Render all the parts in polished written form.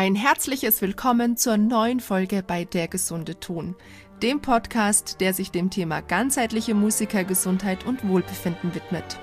Ein herzliches Willkommen zur neuen Folge bei Der gesunde Ton, dem Podcast, der sich dem Thema ganzheitliche Musikergesundheit und Wohlbefinden widmet.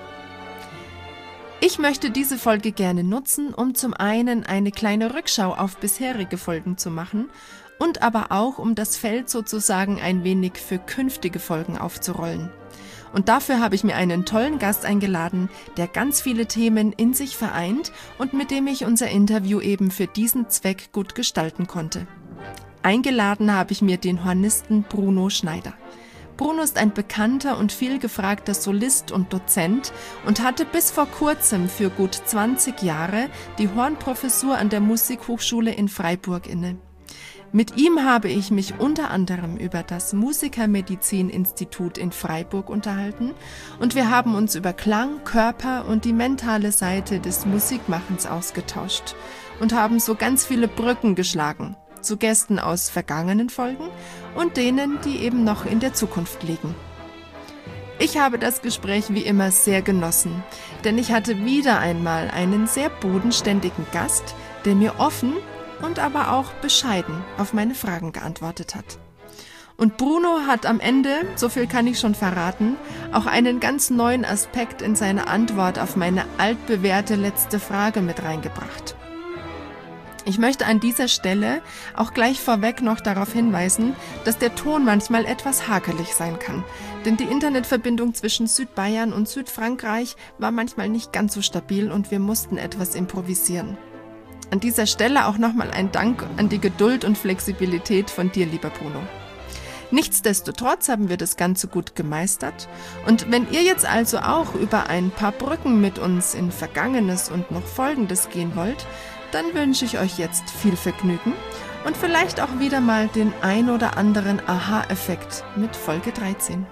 Ich möchte diese Folge gerne nutzen, um zum einen eine kleine Rückschau auf bisherige Folgen zu machen und aber auch, um das Feld sozusagen ein wenig für künftige Folgen aufzurollen. Und dafür habe ich mir einen tollen Gast eingeladen, der ganz viele Themen in sich vereint und mit dem ich unser Interview eben für diesen Zweck gut gestalten konnte. Eingeladen habe ich mir den Hornisten Bruno Schneider. Bruno ist ein bekannter und viel gefragter Solist und Dozent und hatte bis vor kurzem für gut 20 Jahre die Hornprofessur an der Musikhochschule in Freiburg inne. Mit ihm habe ich mich unter anderem über das Musikermedizin-Institut in Freiburg unterhalten und wir haben uns über Klang, Körper und die mentale Seite des Musikmachens ausgetauscht und haben so ganz viele Brücken geschlagen zu Gästen aus vergangenen Folgen und denen, die eben noch in der Zukunft liegen. Ich habe das Gespräch wie immer sehr genossen, denn ich hatte wieder einmal einen sehr bodenständigen Gast, der mir offen und aber auch bescheiden auf meine Fragen geantwortet hat. Und Bruno hat am Ende, so viel kann ich schon verraten, auch einen ganz neuen Aspekt in seine Antwort auf meine altbewährte letzte Frage mit reingebracht. Ich möchte an dieser Stelle auch gleich vorweg noch darauf hinweisen, dass der Ton manchmal etwas hakelig sein kann, denn die Internetverbindung zwischen Südbayern und Südfrankreich war manchmal nicht ganz so stabil und wir mussten etwas improvisieren. An dieser Stelle auch nochmal ein Dank an die Geduld und Flexibilität von dir, lieber Bruno. Nichtsdestotrotz haben wir das Ganze gut gemeistert und wenn ihr jetzt also auch über ein paar Brücken mit uns in Vergangenes und noch Folgendes gehen wollt, dann wünsche ich euch jetzt viel Vergnügen und vielleicht auch wieder mal den ein oder anderen Aha-Effekt mit Folge 13.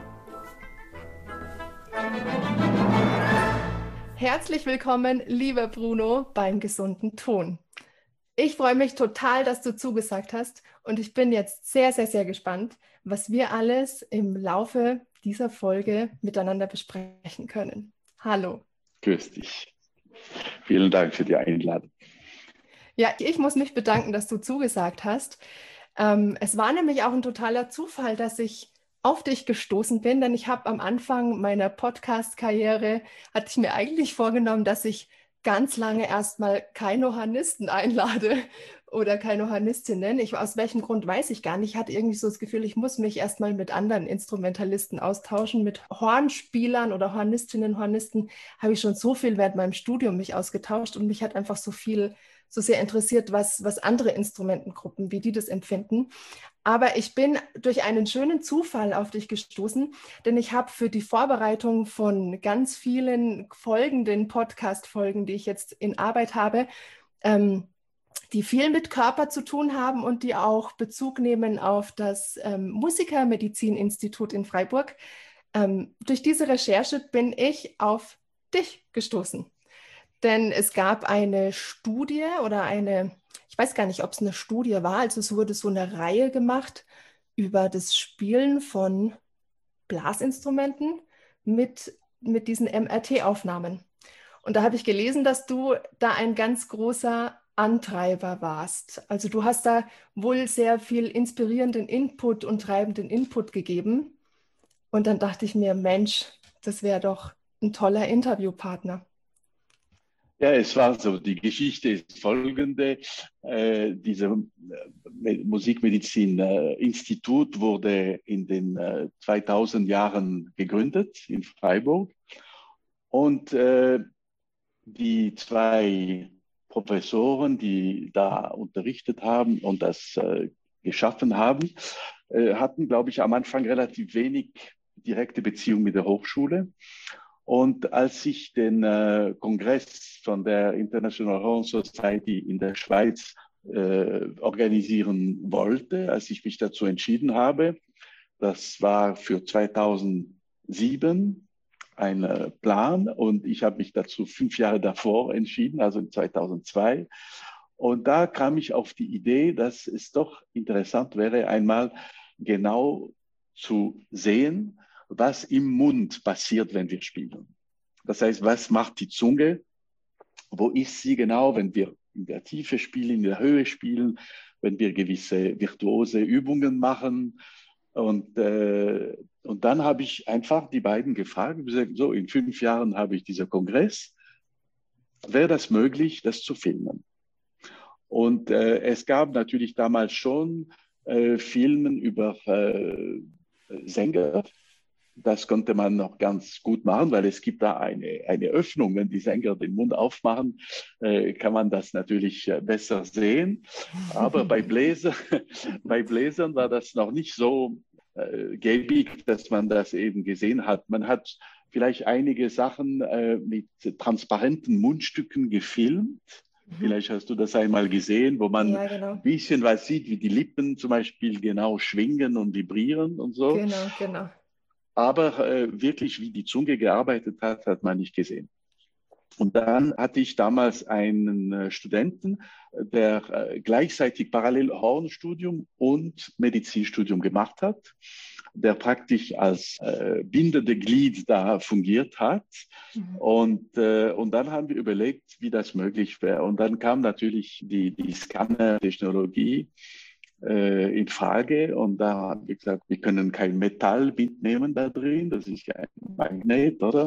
Herzlich willkommen, lieber Bruno, beim gesunden Ton. Ich freue mich total, dass du zugesagt hast und ich bin jetzt sehr, sehr, sehr gespannt, was wir alles im Laufe dieser Folge miteinander besprechen können. Hallo. Grüß dich. Vielen Dank für die Einladung. Ja, ich muss mich bedanken, dass du zugesagt hast. Es war nämlich auch ein totaler Zufall, dass ich auf dich gestoßen bin, denn ich habe am Anfang meiner Podcast-Karriere, hatte ich mir eigentlich vorgenommen, dass ich ganz lange erstmal keine Hornisten einlade oder keine Hornistinnen. Aus welchem Grund weiß ich gar nicht. Ich hatte irgendwie so das Gefühl, ich muss mich erstmal mit anderen Instrumentalisten austauschen. Mit Hornspielern oder Hornistinnen, Hornisten habe ich schon so viel während meinem Studium mich ausgetauscht und mich hat einfach so sehr interessiert, was andere Instrumentengruppen, wie die das empfinden. Aber ich bin durch einen schönen Zufall auf dich gestoßen, denn ich habe für die Vorbereitung von ganz vielen folgenden Podcast-Folgen, die ich jetzt in Arbeit habe, die viel mit Körper zu tun haben und die auch Bezug nehmen auf das Musikermedizin-Institut in Freiburg. Durch diese Recherche bin ich auf dich gestoßen. Denn es gab eine Studie ich weiß gar nicht, ob es eine Studie war, also es wurde so eine Reihe gemacht über das Spielen von Blasinstrumenten mit diesen MRT-Aufnahmen. Und da habe ich gelesen, dass du da ein ganz großer Antreiber warst. Also du hast da wohl sehr viel inspirierenden Input und treibenden Input gegeben. Und dann dachte ich mir, Mensch, das wäre doch ein toller Interviewpartner. Ja, es war so, die Geschichte ist folgende. Dieses Musikmedizin-Institut wurde in den 2000 Jahren gegründet in Freiburg. Und die zwei Professoren, die da unterrichtet haben und das geschaffen haben, hatten, glaube ich, am Anfang relativ wenig direkte Beziehung mit der Hochschule. Und als ich den Kongress von der International Horn Society in der Schweiz organisieren wollte, als ich mich dazu entschieden habe, das war für 2007 ein Plan und ich habe mich dazu 5 Jahre davor entschieden, also in 2002. Und da kam ich auf die Idee, dass es doch interessant wäre, einmal genau zu sehen, was im Mund passiert, wenn wir spielen. Das heißt, was macht die Zunge? Wo ist sie genau, wenn wir in der Tiefe spielen, in der Höhe spielen, wenn wir gewisse virtuose Übungen machen. Und dann habe ich einfach die beiden gefragt, so in 5 Jahren habe ich diesen Kongress, wäre das möglich, das zu filmen? Und es gab natürlich damals schon Filme über Sänger. Das konnte man noch ganz gut machen, weil es gibt da eine Öffnung. Wenn die Sänger den Mund aufmachen, kann man das natürlich besser sehen. Aber bei Bläsern war das noch nicht so gäbig, dass man das eben gesehen hat. Man hat vielleicht einige Sachen mit transparenten Mundstücken gefilmt. Vielleicht hast du das einmal gesehen, wo man ein bisschen was sieht, wie die Lippen zum Beispiel genau schwingen und vibrieren und so. Genau. Aber wirklich, wie die Zunge gearbeitet hat, hat man nicht gesehen. Und dann hatte ich damals einen Studenten, der gleichzeitig parallel Hornstudium und Medizinstudium gemacht hat, der praktisch als bindende Glied da fungiert hat. Und dann haben wir überlegt, wie das möglich wäre. Und dann kam natürlich die Scanner-Technologie in Frage. Und da haben wir gesagt, wir können kein Metall mitnehmen da drin, das ist ja ein Magnet, oder?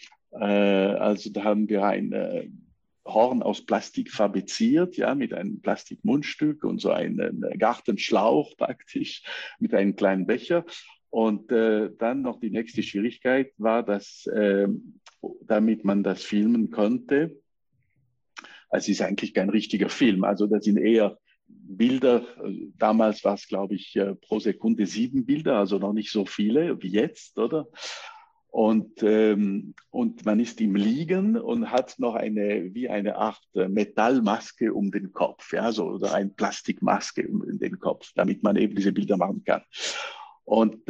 Also da haben wir ein Horn aus Plastik fabriziert, ja, mit einem Plastikmundstück und so einen Gartenschlauch praktisch mit einem kleinen Becher. Und dann noch die nächste Schwierigkeit war, dass damit man das filmen konnte, also es ist eigentlich kein richtiger Film, also das sind eher Bilder, damals war es, glaube ich, pro Sekunde 7 Bilder, also noch nicht so viele wie jetzt, oder? Und man ist im Liegen und hat noch wie eine Art Metallmaske um den Kopf, ja, so, oder eine Plastikmaske um den Kopf, damit man eben diese Bilder machen kann. Und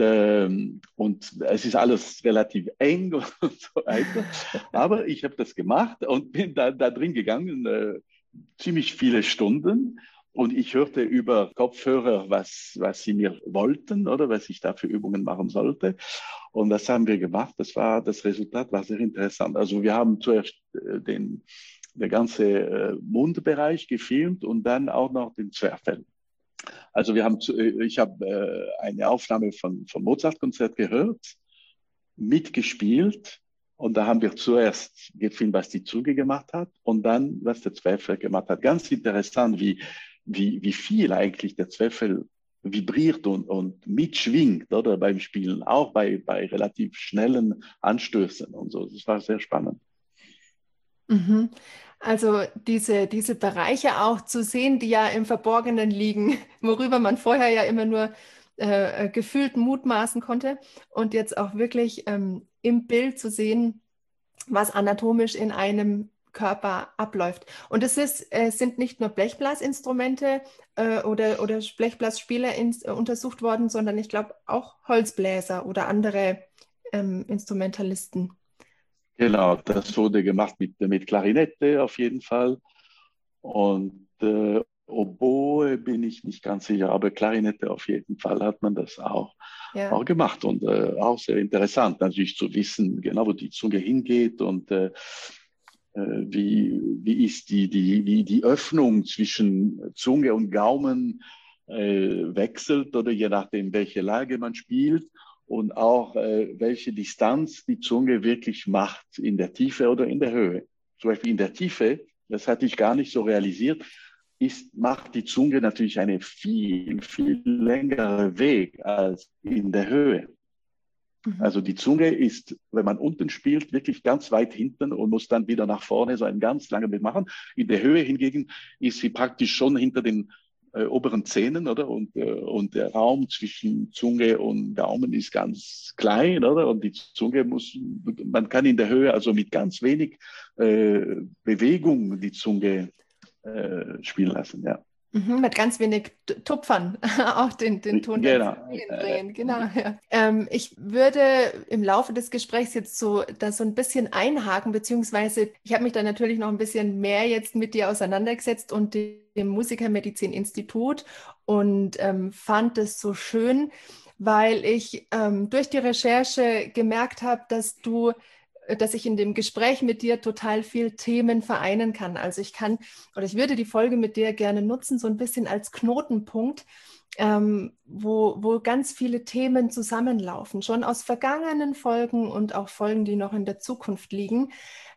es ist alles relativ eng und so weiter. Aber ich habe das gemacht und bin da drin gegangen, ziemlich viele Stunden. Und ich hörte über Kopfhörer, was sie mir wollten oder was ich da für Übungen machen sollte. Und das haben wir gemacht. Das Resultat war sehr interessant. Also wir haben zuerst der ganze Mundbereich gefilmt und dann auch noch den Zwerchfell. Also ich habe eine Aufnahme von Mozart-Konzert gehört, mitgespielt. Und da haben wir zuerst gefilmt, was die Zunge gemacht hat und dann, was der Zwerchfell gemacht hat. Ganz interessant, wie viel eigentlich der Zwerchfell vibriert und mitschwingt, oder beim Spielen, auch bei relativ schnellen Anstößen und so. Das war sehr spannend. Mhm. Also diese Bereiche auch zu sehen, die ja im Verborgenen liegen, worüber man vorher ja immer nur gefühlt mutmaßen konnte und jetzt auch wirklich im Bild zu sehen, was anatomisch in einem Körper abläuft. Und sind nicht nur Blechblasinstrumente oder Blechblasspieler untersucht worden, sondern ich glaube auch Holzbläser oder andere Instrumentalisten. Genau, das wurde gemacht mit Klarinette auf jeden Fall. Und Oboe bin ich nicht ganz sicher, aber Klarinette auf jeden Fall hat man das auch gemacht. Und auch sehr interessant, natürlich zu wissen, genau wo die Zunge hingeht und wie ist die Öffnung zwischen Zunge und Gaumen wechselt oder je nachdem, welche Lage man spielt. Und auch welche Distanz die Zunge wirklich macht, in der Tiefe oder in der Höhe. Zum Beispiel in der Tiefe, das hatte ich gar nicht so realisiert, macht die Zunge natürlich einen viel, viel längeren Weg als in der Höhe. Also die Zunge ist, wenn man unten spielt, wirklich ganz weit hinten und muss dann wieder nach vorne so einen ganz langen Weg machen. In der Höhe hingegen ist sie praktisch schon hinter den oberen Zähnen, oder? Und der Raum zwischen Zunge und Gaumen ist ganz klein, oder? Und die Zunge man kann in der Höhe also mit ganz wenig Bewegung die Zunge spielen lassen, ja. Mit ganz wenig Tupfern auch den Ton bringen. Genau, ja. Ich würde im Laufe des Gesprächs jetzt so ein bisschen einhaken, beziehungsweise ich habe mich da natürlich noch ein bisschen mehr jetzt mit dir auseinandergesetzt und dem Musikermedizin-Institut und fand es so schön, weil ich durch die Recherche gemerkt habe, dass du dass ich in dem Gespräch mit dir total viel Themen vereinen kann. Also ich würde die Folge mit dir gerne nutzen, so ein bisschen als Knotenpunkt, wo ganz viele Themen zusammenlaufen, schon aus vergangenen Folgen und auch Folgen, die noch in der Zukunft liegen.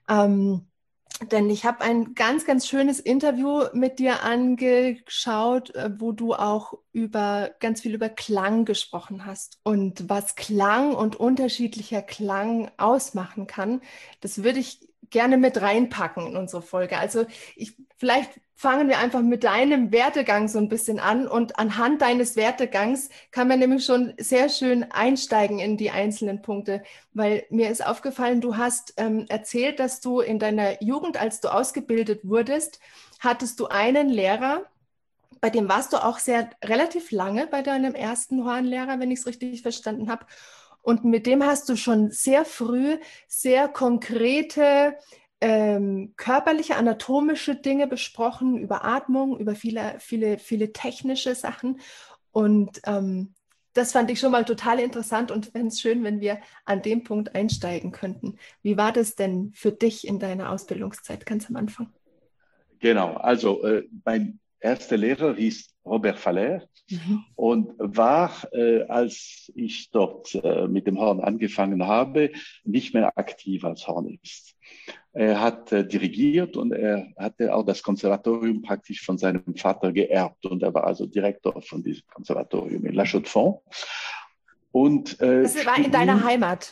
Denn ich habe ein ganz, ganz schönes Interview mit dir angeschaut, wo du auch ganz viel über Klang gesprochen hast. Und was Klang und unterschiedlicher Klang ausmachen kann, das würde ich gerne mit reinpacken in unsere Folge. Also vielleicht fangen wir einfach mit deinem Werdegang so ein bisschen an. Und anhand deines Werdegangs kann man nämlich schon sehr schön einsteigen in die einzelnen Punkte. Weil mir ist aufgefallen, du hast erzählt, dass du in deiner Jugend, als du ausgebildet wurdest, hattest du einen Lehrer, bei dem warst du auch relativ lange bei deinem ersten Hornlehrer, wenn ich es richtig verstanden habe. Und mit dem hast du schon sehr früh sehr konkrete körperliche, anatomische Dinge besprochen, über Atmung, über viele, viele, viele technische Sachen. Und das fand ich schon mal total interessant und fände es schön, wenn wir an dem Punkt einsteigen könnten. Wie war das denn für dich in deiner Ausbildungszeit ganz am Anfang? Genau, also mein erster Lehrer hieß Robert Faller und war, als ich dort mit dem Horn angefangen habe, nicht mehr aktiv als Hornist. Er hat dirigiert und er hatte auch das Konservatorium praktisch von seinem Vater geerbt und er war also Direktor von diesem Konservatorium in La Chaux-de-Fonds. Und das war in deiner Heimat.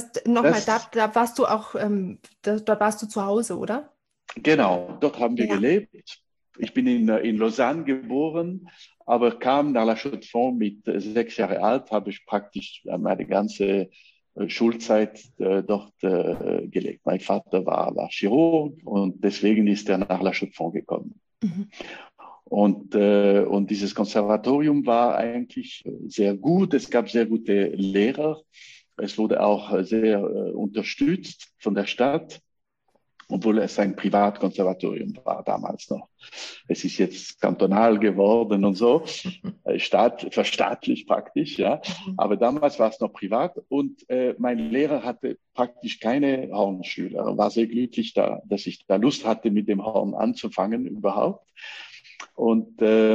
Da warst du auch, da warst du zu Hause, oder? Genau, dort haben wir gelebt. Ich bin in Lausanne geboren, aber kam nach La Chaux-de-Fonds mit 6 Jahren alt, habe ich praktisch meine ganze Schulzeit dort gelegt. Mein Vater war Chirurg und deswegen ist er nach La Chaux-de-Fonds gekommen. Und dieses Konservatorium war eigentlich sehr gut. Es gab sehr gute Lehrer. Es wurde auch sehr unterstützt von der Stadt, obwohl es ein Privatkonservatorium war damals noch. Es ist jetzt kantonal geworden und so, verstaatlicht praktisch, ja. Aber damals war es noch privat und mein Lehrer hatte praktisch keine Hornschüler. Er war sehr glücklich, dass ich da Lust hatte, mit dem Horn anzufangen überhaupt. Und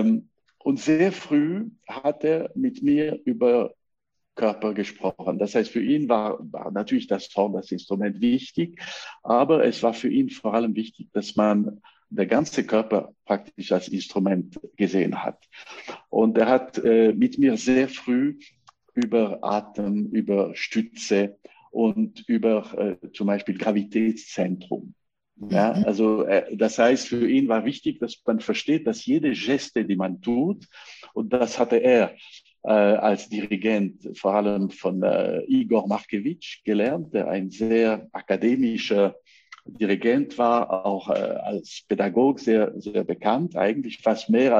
sehr früh hat er mit mir über Körper gesprochen. Das heißt, für ihn war natürlich das Horn, das Instrument wichtig, aber es war für ihn vor allem wichtig, dass man der ganze Körper praktisch als Instrument gesehen hat. Und er hat mit mir sehr früh über Atem, über Stütze und über zum Beispiel Gravitätszentrum. Ja, also das heißt, für ihn war wichtig, dass man versteht, dass jede Geste, die man tut, und das hatte er als Dirigent vor allem von Igor Markevitsch gelernt, der ein sehr akademischer Dirigent war, auch als Pädagog sehr, sehr bekannt, eigentlich fast mehr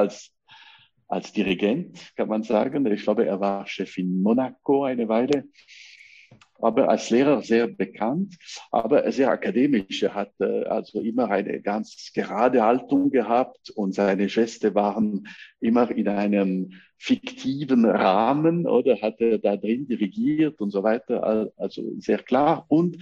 als Dirigent, kann man sagen. Ich glaube, er war Chef in Monaco eine Weile, aber als Lehrer sehr bekannt, aber sehr akademisch. Er hat also immer eine ganz gerade Haltung gehabt und seine Geste waren immer in einem fiktiven Rahmen oder hat er da drin dirigiert und so weiter, also sehr klar. Und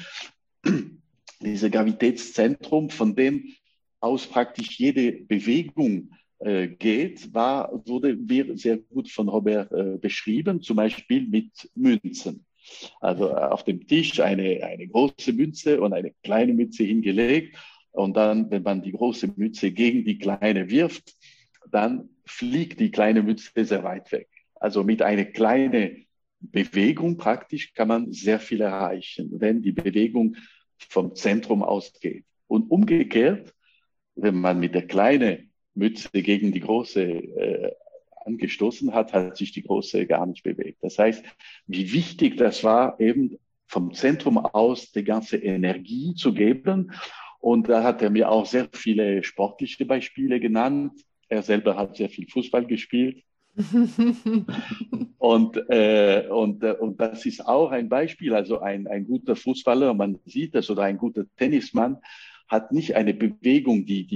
dieses Gravitätszentrum, von dem aus praktisch jede Bewegung geht, wurde sehr gut von Robert beschrieben, zum Beispiel mit Münzen. Also auf dem Tisch eine große Münze und eine kleine Münze hingelegt. Und dann, wenn man die große Münze gegen die kleine wirft, dann fliegt die kleine Münze sehr weit weg. Also mit einer kleinen Bewegung praktisch kann man sehr viel erreichen, wenn die Bewegung vom Zentrum ausgeht. Und umgekehrt, wenn man mit der kleinen Münze gegen die große angestoßen hat, hat sich die große gar nicht bewegt. Das heißt, wie wichtig das war, eben vom Zentrum aus die ganze Energie zu geben. Und da hat er mir auch sehr viele sportliche Beispiele genannt. Er selber hat sehr viel Fußball gespielt. Und das ist auch ein Beispiel. Also ein guter Fußballer, man sieht das, oder ein guter Tennismann hat nicht eine Bewegung, die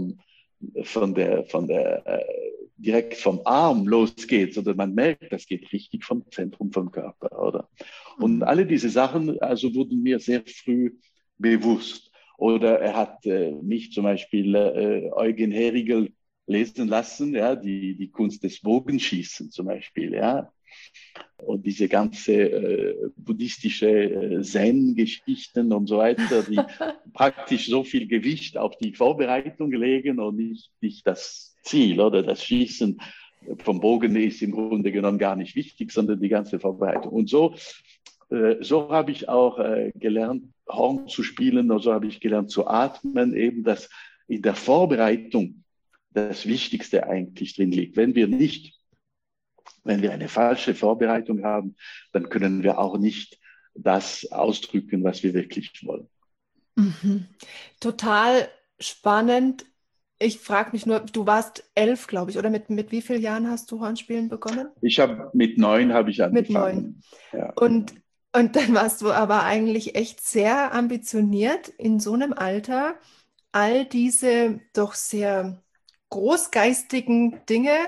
direkt vom Arm losgeht, sondern man merkt, das geht richtig vom Zentrum vom Körper, oder? Und alle diese Sachen, also wurden mir sehr früh bewusst. Oder er hat mich zum Beispiel Eugen Herigel lesen lassen, ja, die Kunst des Bogenschießen zum Beispiel, ja. Und diese ganze buddhistische Zen-Geschichten und so weiter, die praktisch so viel Gewicht auf die Vorbereitung legen und nicht das Ziel oder das Schießen vom Bogen ist im Grunde genommen gar nicht wichtig, sondern die ganze Vorbereitung. Und so habe ich auch gelernt, Horn zu spielen, und so habe ich gelernt zu atmen, eben dass in der Vorbereitung das Wichtigste eigentlich drin liegt. Wenn wir eine falsche Vorbereitung haben, dann können wir auch nicht das ausdrücken, was wir wirklich wollen. Mhm. Total spannend. Ich frage mich nur, du warst 11, glaube ich, oder mit wie vielen Jahren hast du Hornspielen begonnen? Mit 9 habe ich Mit 9. angefangen. Ja. Und dann warst du aber eigentlich echt sehr ambitioniert in so einem Alter, all diese doch sehr großgeistigen Dinge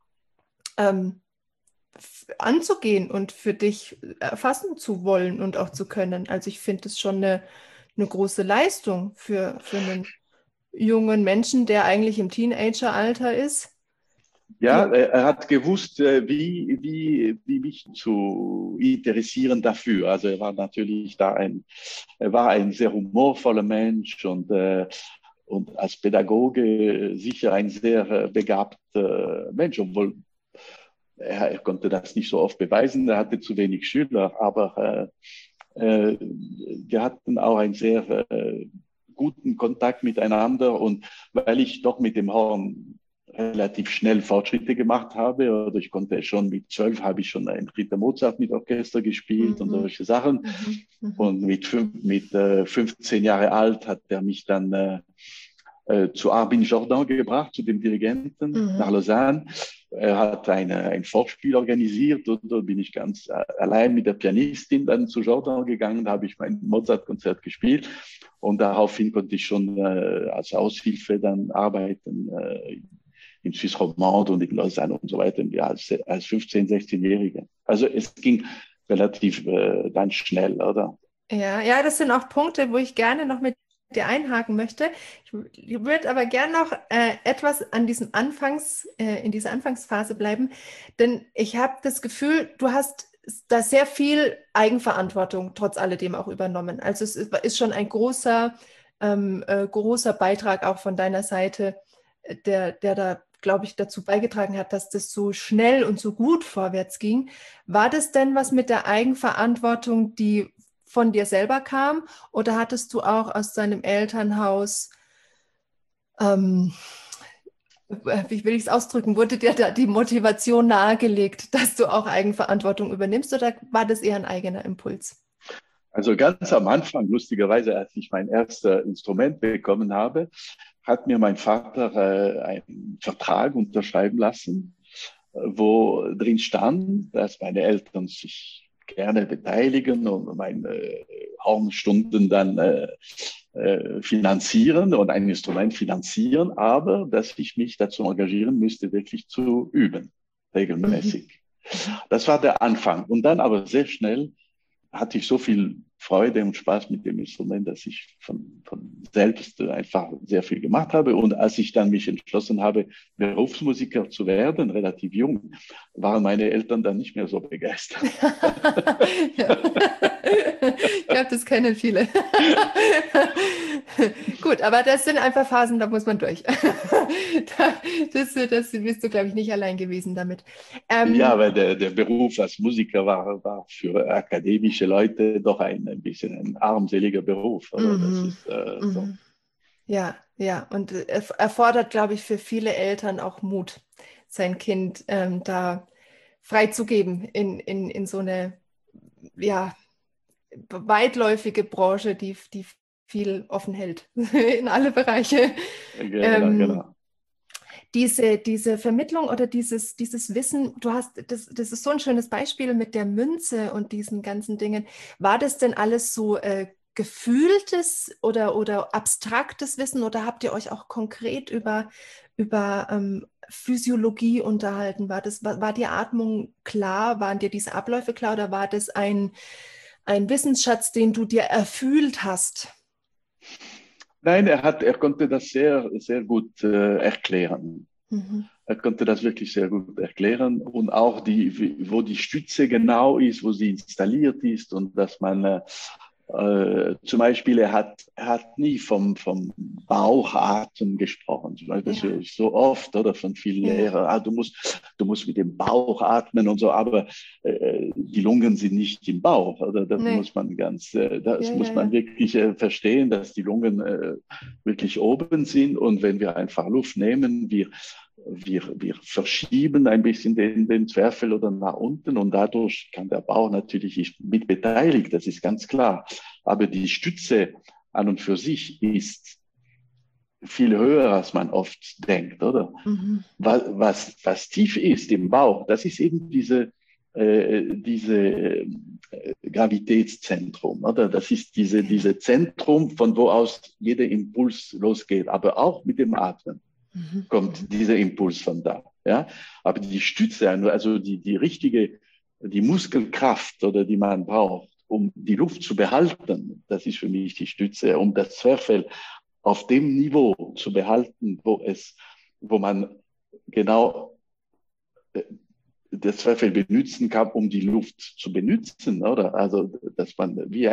anzugehen und für dich erfassen zu wollen und auch zu können. Also ich finde es schon eine große Leistung für einen jungen Menschen, der eigentlich im Teenageralter ist. Ja, er hat gewusst, wie mich zu interessieren dafür. Also er war natürlich er war ein sehr humorvoller Mensch und als Pädagoge sicher ein sehr begabter Mensch, obwohl er konnte das nicht so oft beweisen. Er hatte zu wenig Schüler, aber wir hatten auch einen sehr guten Kontakt miteinander, und weil ich doch mit dem Horn relativ schnell Fortschritte gemacht habe, oder ich konnte schon mit 12 habe ich schon ein Ritter Mozart mit Orchester gespielt und solche Sachen. Und mit 15 Jahre alt hat er mich dann zu Armin Jordan gebracht, zu dem Dirigenten nach Lausanne. Er hat ein Vorspiel organisiert, und da bin ich ganz allein mit der Pianistin dann zu Jordan gegangen, da habe ich mein Mozart-Konzert gespielt, und daraufhin konnte ich schon als Aushilfe dann arbeiten in Suisse Romande und in Lausanne und so weiter, als 15-, 16-Jähriger. Also es ging relativ dann schnell, oder? Ja, das sind auch Punkte, wo ich gerne noch mit dir einhaken möchte. Ich würde aber gerne noch etwas an diesem in dieser Anfangsphase bleiben, denn ich habe das Gefühl, du hast da sehr viel Eigenverantwortung trotz alledem auch übernommen. Also es ist schon ein großer Beitrag auch von deiner Seite, der da, glaube ich, dazu beigetragen hat, dass das so schnell und so gut vorwärts ging. War das denn was mit der Eigenverantwortung, die von dir selber kam, oder hattest du auch aus deinem Elternhaus, wie will ich es ausdrücken, wurde dir da die Motivation nahegelegt, dass du auch Eigenverantwortung übernimmst, oder war das eher ein eigener Impuls? Also ganz am Anfang, lustigerweise, als ich mein erstes Instrument bekommen habe, hat mir mein Vater einen Vertrag unterschreiben lassen, wo drin stand, dass meine Eltern sich gerne beteiligen und meine Hornstunden dann finanzieren und ein Instrument finanzieren, aber dass ich mich dazu engagieren müsste, wirklich zu üben, regelmäßig. Das war der Anfang. Und dann aber sehr schnell hatte ich so viel Freude und Spaß mit dem Instrument, dass ich von selbst einfach sehr viel gemacht habe. Und als ich dann mich entschlossen habe, Berufsmusiker zu werden, relativ jung, waren meine Eltern dann nicht mehr so begeistert. Ja. Ich glaube, das kennen viele. Gut, aber das sind einfach Phasen, da muss man durch. Das bist du, glaube ich, nicht allein gewesen damit. Ja, weil der Beruf als Musiker war für akademische Leute doch ein bisschen ein armseliger Beruf. Oder? Das ist so. Ja, und erfordert, glaube ich, für viele Eltern auch Mut, sein Kind da freizugeben in so eine weitläufige Branche, die viel offen hält in alle Bereiche. Genau. Diese Vermittlung oder dieses Wissen, das ist so ein schönes Beispiel mit der Münze und diesen ganzen Dingen. War das denn alles so gefühltes oder abstraktes Wissen, oder habt ihr euch auch konkret über Physiologie unterhalten? War die Atmung klar? Waren dir diese Abläufe klar, oder war das ein Wissensschatz, den du dir erfühlt hast? Nein, er konnte das sehr, sehr gut erklären. Mhm. Er konnte das wirklich sehr gut erklären und auch wo die Stütze genau ist, wo sie installiert ist und dass man zum Beispiel, er hat nie vom Bauchatmen gesprochen. Zum Beispiel, das Ja, höre ich so oft oder von vielen ja, Lehrern, du musst mit dem Bauch atmen und so, aber die Lungen sind nicht im Bauch. Oder nee, das ja, ja, muss man ja. wirklich verstehen, dass die Lungen wirklich oben sind und wenn wir einfach Luft nehmen, wir verschieben ein bisschen den Zwerchfell oder nach unten und dadurch kann der Bauch natürlich mit beteiligt, das ist ganz klar. Aber die Stütze an und für sich ist viel höher, als man oft denkt, oder? Mhm. Was tief ist im Bauch, das ist eben diese Gravitätszentrum, oder? Das ist Genau. diese Zentrum, von wo aus jeder Impuls losgeht, aber auch mit dem Atmen Mhm. kommt Mhm. dieser Impuls von da. Ja? Aber die Stütze, also die Muskelkraft oder die man braucht, um die Luft zu behalten, das ist für mich die Stütze, um das Zwerchfell auf dem Niveau zu behalten, wo man genau das Zwerchfell benutzen kann, um die Luft zu benutzen, oder? Also, dass man wie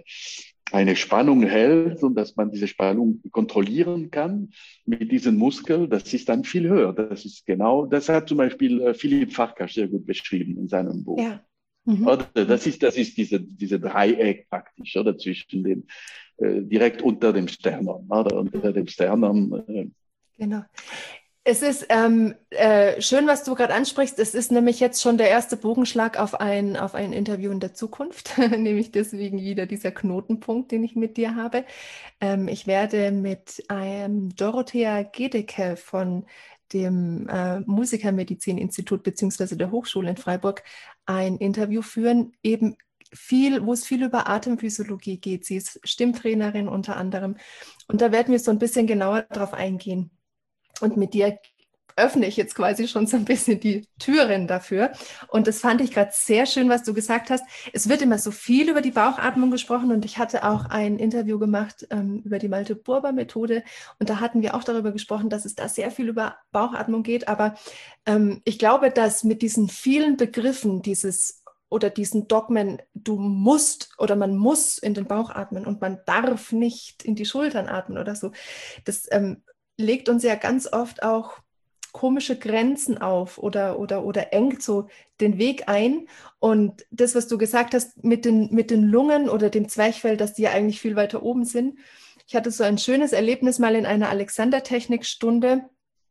eine Spannung hält und dass man diese Spannung kontrollieren kann mit diesen Muskeln, das ist dann viel höher. Das ist genau, das hat zum Beispiel Philipp Farkas sehr gut beschrieben in seinem Buch. Ja. Mhm. Oder Mhm. das ist diese Dreieck praktisch, oder zwischen dem, direkt unter dem Sternum, oder unter dem Sternum. Genau. Es ist schön, was du gerade ansprichst. Es ist nämlich jetzt schon der erste Bogenschlag auf ein Interview in der Zukunft, nämlich deswegen wieder dieser Knotenpunkt, den ich mit dir habe. Ich werde mit Dorothea Gedeke von dem Musikermedizininstitut beziehungsweise der Hochschule in Freiburg ein Interview führen, eben wo es viel über Atemphysiologie geht. Sie ist Stimmtrainerin unter anderem. Und da werden wir so ein bisschen genauer drauf eingehen. Und mit dir öffne ich jetzt quasi schon so ein bisschen die Türen dafür. Und das fand ich gerade sehr schön, was du gesagt hast. Es wird immer so viel über die Bauchatmung gesprochen und ich hatte auch ein Interview gemacht über die Malte-Burber-Methode und da hatten wir auch darüber gesprochen, dass es da sehr viel über Bauchatmung geht. Aber ich glaube, dass mit diesen vielen Begriffen oder diesen Dogmen, du musst oder man muss in den Bauch atmen und man darf nicht in die Schultern atmen oder so, das legt uns ja ganz oft auch komische Grenzen auf oder engt so den Weg ein. Und das, was du gesagt hast mit den Lungen oder dem Zwerchfell, dass die ja eigentlich viel weiter oben sind. Ich hatte so ein schönes Erlebnis mal in einer Alexander-Technik-Stunde,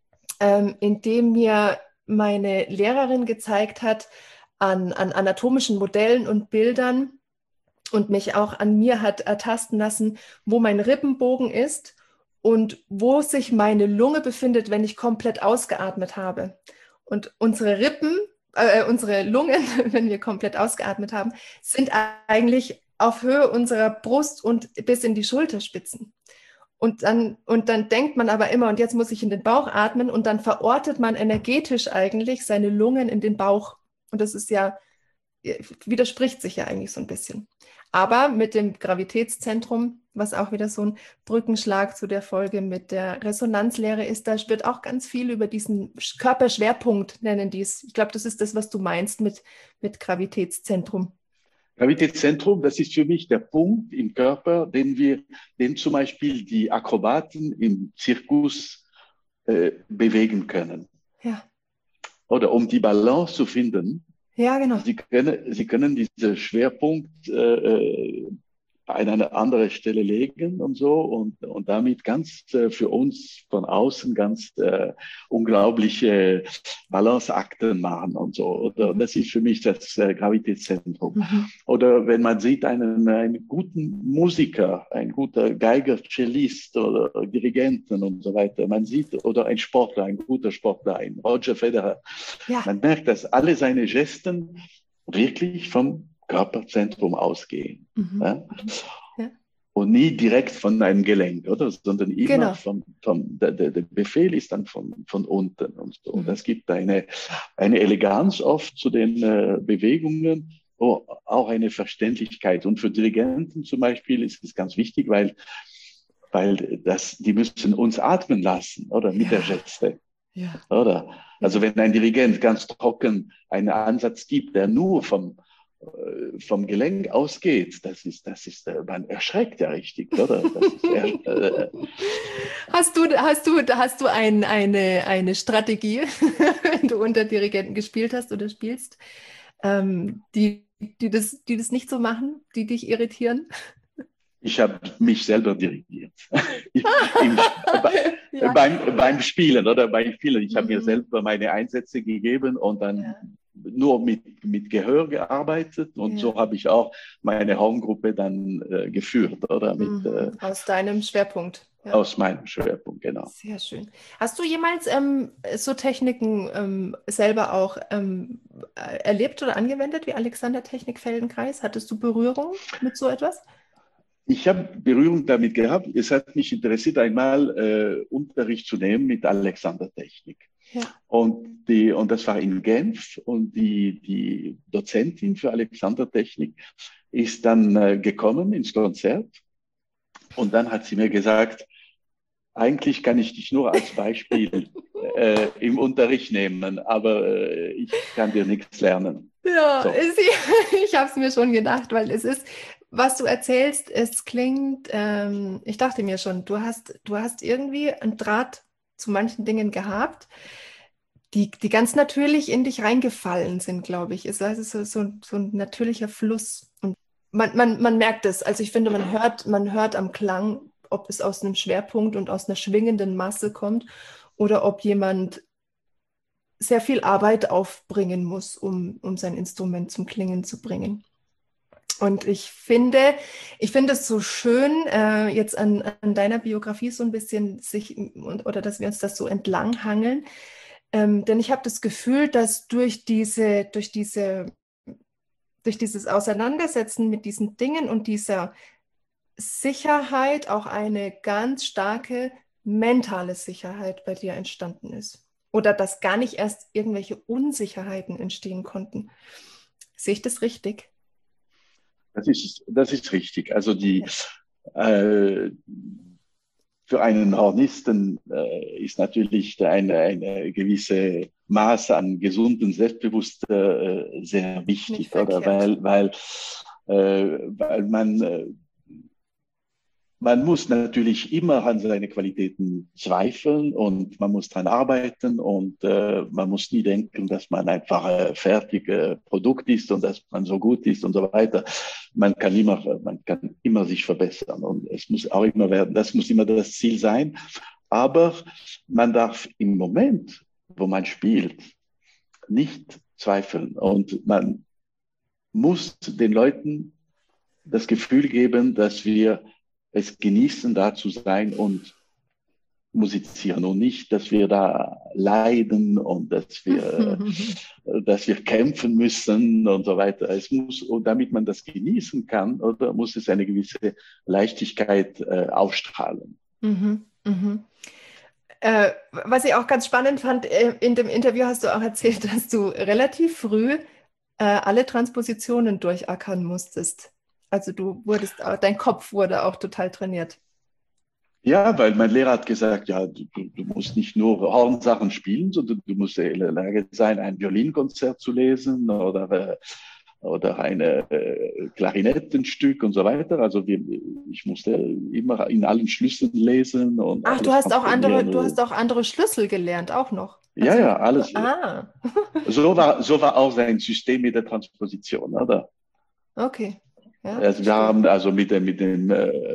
in dem mir meine Lehrerin gezeigt hat an anatomischen Modellen und Bildern und mich auch an mir hat ertasten lassen, wo mein Rippenbogen ist und wo sich meine Lunge befindet, wenn ich komplett ausgeatmet habe. Und unsere Lungen, wenn wir komplett ausgeatmet haben, sind eigentlich auf Höhe unserer Brust und bis in die Schulterspitzen. Und dann denkt man aber immer, und jetzt muss ich in den Bauch atmen, und dann verortet man energetisch eigentlich seine Lungen in den Bauch. Und das ist ja, widerspricht sich ja eigentlich so ein bisschen. Aber mit dem Gravitätszentrum, was auch wieder so ein Brückenschlag zu der Folge mit der Resonanzlehre ist, da wird auch ganz viel über diesen Körperschwerpunkt, nennen die es. Ich glaube, das ist das, was du meinst mit Gravitätszentrum. Gravitätszentrum, das ist für mich der Punkt im Körper, den zum Beispiel die Akrobaten im Zirkus bewegen können. Ja, Oder um die Balance zu finden, ja, genau. Sie können diesen Schwerpunkt an eine andere Stelle legen und so und damit ganz für uns von außen ganz unglaubliche Balanceakten machen und so. Oder Mhm. das ist für mich das Gravitätszentrum. Mhm. Oder wenn man sieht einen guten Musiker, ein guter Geiger, Cellist oder Dirigenten und so weiter, man sieht, oder ein Sportler, ein guter Sportler, ein Roger Federer, Ja. man merkt, dass alle seine Gesten wirklich vom Körperzentrum ausgehen. Mhm. Ja? Mhm. Ja. Und nie direkt von einem Gelenk, oder? Sondern immer Genau. der Befehl ist dann von unten und so. Und Mhm. das gibt eine Eleganz oft zu den Bewegungen, auch eine Verständlichkeit. Und für Dirigenten zum Beispiel ist es ganz wichtig, weil weil die müssen uns atmen lassen, oder mit der Geste. Ja. Oder? Also wenn ein Dirigent ganz trocken einen Ansatz gibt, der nur vom Gelenk ausgeht, man erschreckt ja richtig, oder? Hast du eine Strategie, wenn du unter Dirigenten gespielt hast oder spielst, die das nicht so machen, die dich irritieren? Ich habe mich selber dirigiert. Ja. Beim Spielen, oder? Beim Spielen. Ich habe mir selber meine Einsätze gegeben und dann nur mit Gehör gearbeitet. Und so habe ich auch meine Horngruppe dann geführt, oder? Aus deinem Schwerpunkt. Ja. Aus meinem Schwerpunkt, genau. Sehr schön. Hast du jemals so Techniken selber auch erlebt oder angewendet wie Alexander Technik-Feldenkreis? Hattest du Berührung mit so etwas? Ich habe Berührung damit gehabt. Es hat mich interessiert, einmal Unterricht zu nehmen mit Alexander Technik. Ja. Und das war in Genf und die Dozentin für Alexander Technik ist dann gekommen ins Konzert und dann hat sie mir gesagt, eigentlich kann ich dich nur als Beispiel im Unterricht nehmen, aber ich kann dir nichts lernen. Ja, so. Ich habe es mir schon gedacht, weil es ist, was du erzählst, es klingt, ich dachte mir schon, du hast irgendwie einen Draht zu manchen Dingen gehabt, die ganz natürlich in dich reingefallen sind, glaube ich. Es ist so ein natürlicher Fluss. Und man merkt es. Also ich finde, man hört am Klang, ob es aus einem Schwerpunkt und aus einer schwingenden Masse kommt oder ob jemand sehr viel Arbeit aufbringen muss, um sein Instrument zum Klingen zu bringen. Und ich finde es so schön, jetzt an deiner Biografie so ein bisschen oder dass wir uns das so entlanghangeln. Denn ich habe das Gefühl, dass durch dieses Auseinandersetzen mit diesen Dingen und dieser Sicherheit auch eine ganz starke mentale Sicherheit bei dir entstanden ist. Oder dass gar nicht erst irgendwelche Unsicherheiten entstehen konnten. Sehe ich das richtig? Das ist richtig. Also für einen Hornisten ist natürlich eine gewisse Maß an gesundem Selbstbewusstsein sehr wichtig, oder? Weil man muss natürlich immer an seine Qualitäten zweifeln und man muss dran arbeiten und man muss nie denken, dass man einfach fertig Produkt ist und dass man so gut ist und so weiter. Man kann immer sich verbessern und es muss auch immer werden, das muss immer das Ziel sein. Aber man darf im Moment, wo man spielt, nicht zweifeln und man muss den Leuten das Gefühl geben, dass wir es genießen, da zu sein und musizieren und nicht, dass wir da leiden und dass wir kämpfen müssen und so weiter. Und damit man das genießen kann, oder muss es eine gewisse Leichtigkeit ausstrahlen. Mhm, mhm. Was ich auch ganz spannend fand, in dem Interview hast du auch erzählt, dass du relativ früh alle Transpositionen durchackern musstest. Also dein Kopf wurde auch total trainiert. Ja, weil mein Lehrer hat gesagt, ja, du musst nicht nur Hornsachen spielen, sondern du musst in der Lage sein, ein Violinkonzert zu lesen oder ein Klarinettenstück und so weiter. Also ich musste immer in allen Schlüsseln lesen und Ach, du hast auch andere Schlüssel gelernt, auch noch. Also, ja, alles. Ah. So war auch sein System mit der Transposition, oder? Okay. Ja, also wir haben also mit dem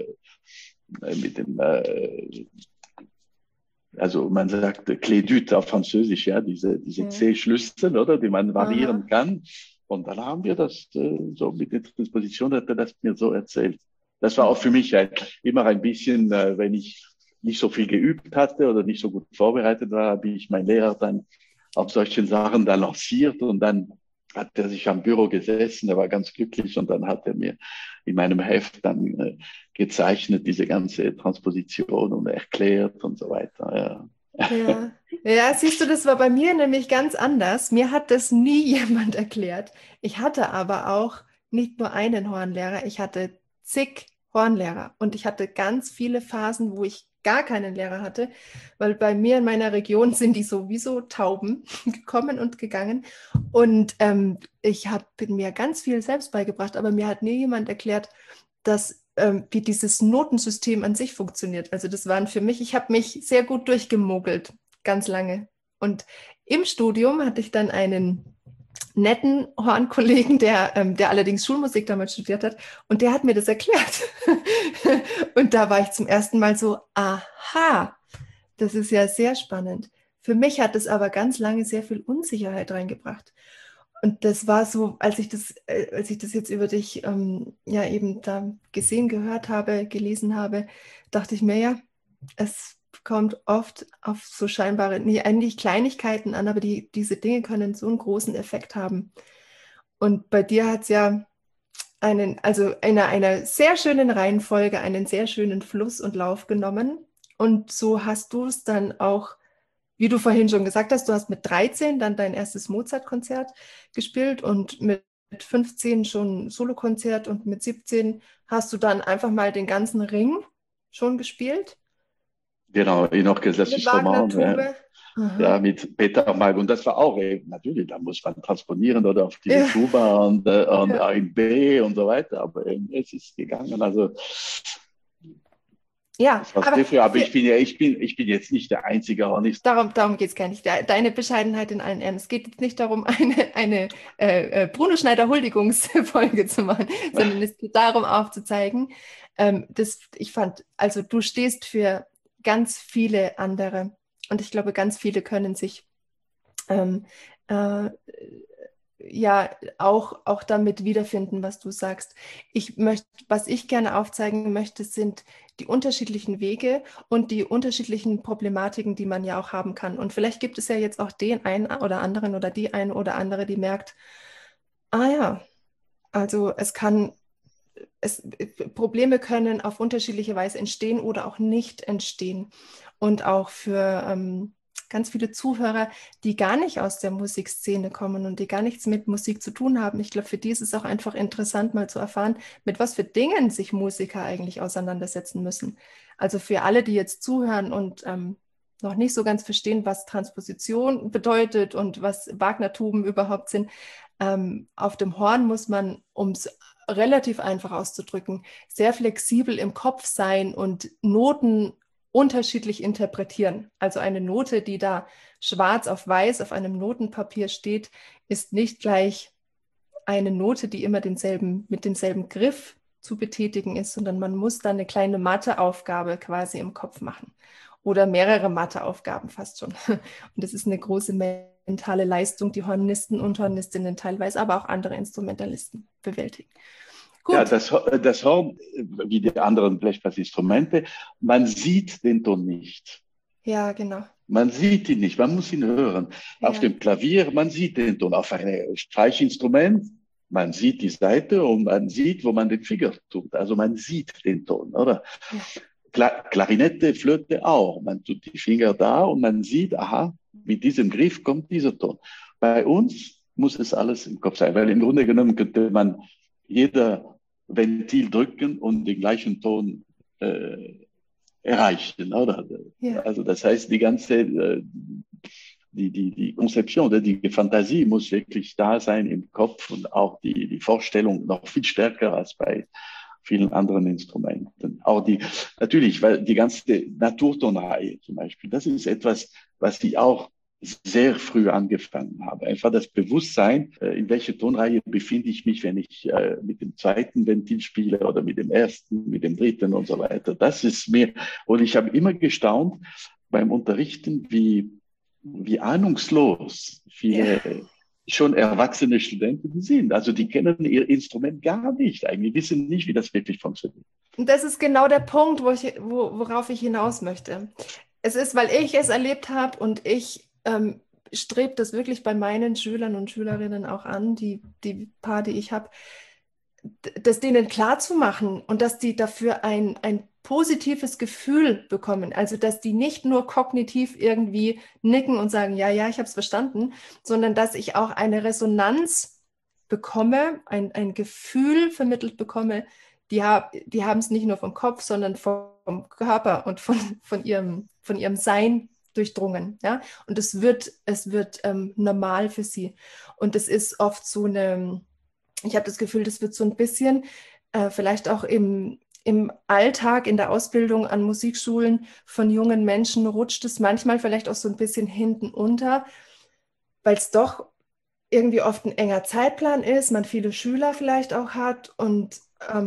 also man sagt Clé d'Ut auf Französisch, ja, diese C-Schlüssel, oder, die man variieren kann. Und dann haben wir das so mit der Transposition, hat er das mir so erzählt. Das war auch für mich immer ein bisschen, wenn ich nicht so viel geübt hatte oder nicht so gut vorbereitet war, habe ich meinen Lehrer dann auf solchen Sachen dann lanciert und dann hat er sich am Büro gesessen, er war ganz glücklich und dann hat er mir in meinem Heft dann gezeichnet, diese ganze Transposition und erklärt und so weiter. Ja, siehst du, das war bei mir nämlich ganz anders. Mir hat das nie jemand erklärt. Ich hatte aber auch nicht nur einen Hornlehrer, ich hatte zig Hornlehrer. Und ich hatte ganz viele Phasen, wo ich gar keinen Lehrer hatte, weil bei mir in meiner Region sind die sowieso Tauben gekommen und gegangen. Und ich habe mir ganz viel selbst beigebracht, aber mir hat nie jemand erklärt, dass wie dieses Notensystem an sich funktioniert. Also das waren für mich, ich habe mich sehr gut durchgemogelt, ganz lange. Und im Studium hatte ich dann einen netten Hornkollegen, der allerdings Schulmusik damals studiert hat, und der hat mir das erklärt. Und da war ich zum ersten Mal so, aha, das ist ja sehr spannend. Für mich hat es aber ganz lange sehr viel Unsicherheit reingebracht. Und das war so, als ich das jetzt über dich ja eben da gesehen, gehört habe, gelesen habe, dachte ich mir, ja, es kommt oft auf so scheinbare, nicht eigentlich Kleinigkeiten an, aber diese Dinge können so einen großen Effekt haben. Und bei dir hat es ja also in einer sehr schönen Reihenfolge, einen sehr schönen Fluss und Lauf genommen. Und so hast du es dann auch, wie du vorhin schon gesagt hast, du hast mit 13 dann dein erstes Mozart-Konzert gespielt und mit 15 schon Solokonzert und mit 17 hast du dann einfach mal den ganzen Ring schon gespielt. Genau, in Mit Orchestersinstrument, Wagner-Tube. ja, Aha. mit Peter Mag. Und das war auch eben, natürlich, da muss man transponieren oder auf diese Ja, Tuba und ja. in B und so weiter. Aber eben, es ist gegangen. Also, Ja, das war aber sehr früh. Aber ich bin jetzt nicht der einzige Hornist. darum geht es gar nicht. Deine Bescheidenheit in allen Ehren. Es geht jetzt nicht darum, eine Bruno Schneider-Huldigungsfolge zu machen, sondern es geht darum, aufzuzeigen, ich fand, also du stehst für ganz viele andere. Und ich glaube, ganz viele können sich ähm, äh, ja auch damit wiederfinden, was du sagst. Was ich gerne aufzeigen möchte, sind die unterschiedlichen Wege und die unterschiedlichen Problematiken, die man ja auch haben kann. Und vielleicht gibt es ja jetzt auch den einen oder anderen oder die eine oder andere, die merkt, ah ja, also Probleme können auf unterschiedliche Weise entstehen oder auch nicht entstehen. Und auch für ganz viele Zuhörer, die gar nicht aus der Musikszene kommen und die gar nichts mit Musik zu tun haben. Ich glaube, für die ist es auch einfach interessant, mal zu erfahren, mit was für Dingen sich Musiker eigentlich auseinandersetzen müssen. Also für alle, die jetzt zuhören und noch nicht so ganz verstehen, was Transposition bedeutet und was Wagner-Tuben überhaupt sind. Auf dem Horn muss man, um es relativ einfach auszudrücken, sehr flexibel im Kopf sein und Noten unterschiedlich interpretieren. Also eine Note, die da schwarz auf weiß auf einem Notenpapier steht, ist nicht gleich eine Note, die immer mit demselben Griff zu betätigen ist, sondern man muss dann eine kleine Matheaufgabe quasi im Kopf machen. Oder mehrere Matheaufgaben fast schon. Und das ist eine große mentale Leistung, die Hornisten und Hornistinnen teilweise, aber auch andere Instrumentalisten bewältigen. Ja, Gut. das Horn, wie die anderen Blechblasinstrumente, man sieht den Ton nicht. Ja, genau. Man sieht ihn nicht, man muss ihn hören. Auf Ja. dem Klavier, man sieht den Ton. Auf einem Streichinstrument, man sieht die Saite und man sieht, wo man den Finger tut. Also man sieht den Ton, oder? Ja. Klarinette, Flöte auch. Man tut die Finger da und man sieht, aha, mit diesem Griff kommt dieser Ton. Bei uns muss es alles im Kopf sein, weil im Grunde genommen könnte man jeder Ventil drücken und den gleichen Ton erreichen, oder? Ja. Also das heißt, die ganze die Konzeption oder die Fantasie muss wirklich da sein im Kopf und auch die Vorstellung noch viel stärker als bei vielen anderen Instrumenten. Auch natürlich, weil die ganze Naturtonreihe zum Beispiel, das ist etwas, was ich auch sehr früh angefangen habe. Einfach das Bewusstsein, in welcher Tonreihe befinde ich mich, wenn ich mit dem zweiten Ventil spiele oder mit dem ersten, mit dem dritten und so weiter. Das ist mir, und ich habe immer gestaunt beim Unterrichten, wie ahnungslos viele Ja. schon erwachsene Studenten sind. Also die kennen ihr Instrument gar nicht, eigentlich wissen nicht, wie das wirklich funktioniert. Und das ist genau der Punkt, worauf ich hinaus möchte. Es ist, weil ich es erlebt habe und ich strebe das wirklich bei meinen Schülern und Schülerinnen auch an, die paar, die ich habe, das denen klarzumachen und dass die dafür ein positives Gefühl bekommen. Also, dass die nicht nur kognitiv irgendwie nicken und sagen, ja, ja, ich habe es verstanden, sondern dass ich auch eine Resonanz bekomme, ein Gefühl vermittelt bekomme, die haben es nicht nur vom Kopf, sondern vom Körper und von ihrem Sein durchdrungen. Ja? Und es wird normal für sie. Und es ist oft so ich habe das Gefühl, das wird so ein bisschen, vielleicht auch im Alltag, in der Ausbildung an Musikschulen von jungen Menschen rutscht es manchmal vielleicht auch so ein bisschen hinten unter, weil es doch irgendwie oft ein enger Zeitplan ist, man viele Schüler vielleicht auch hat und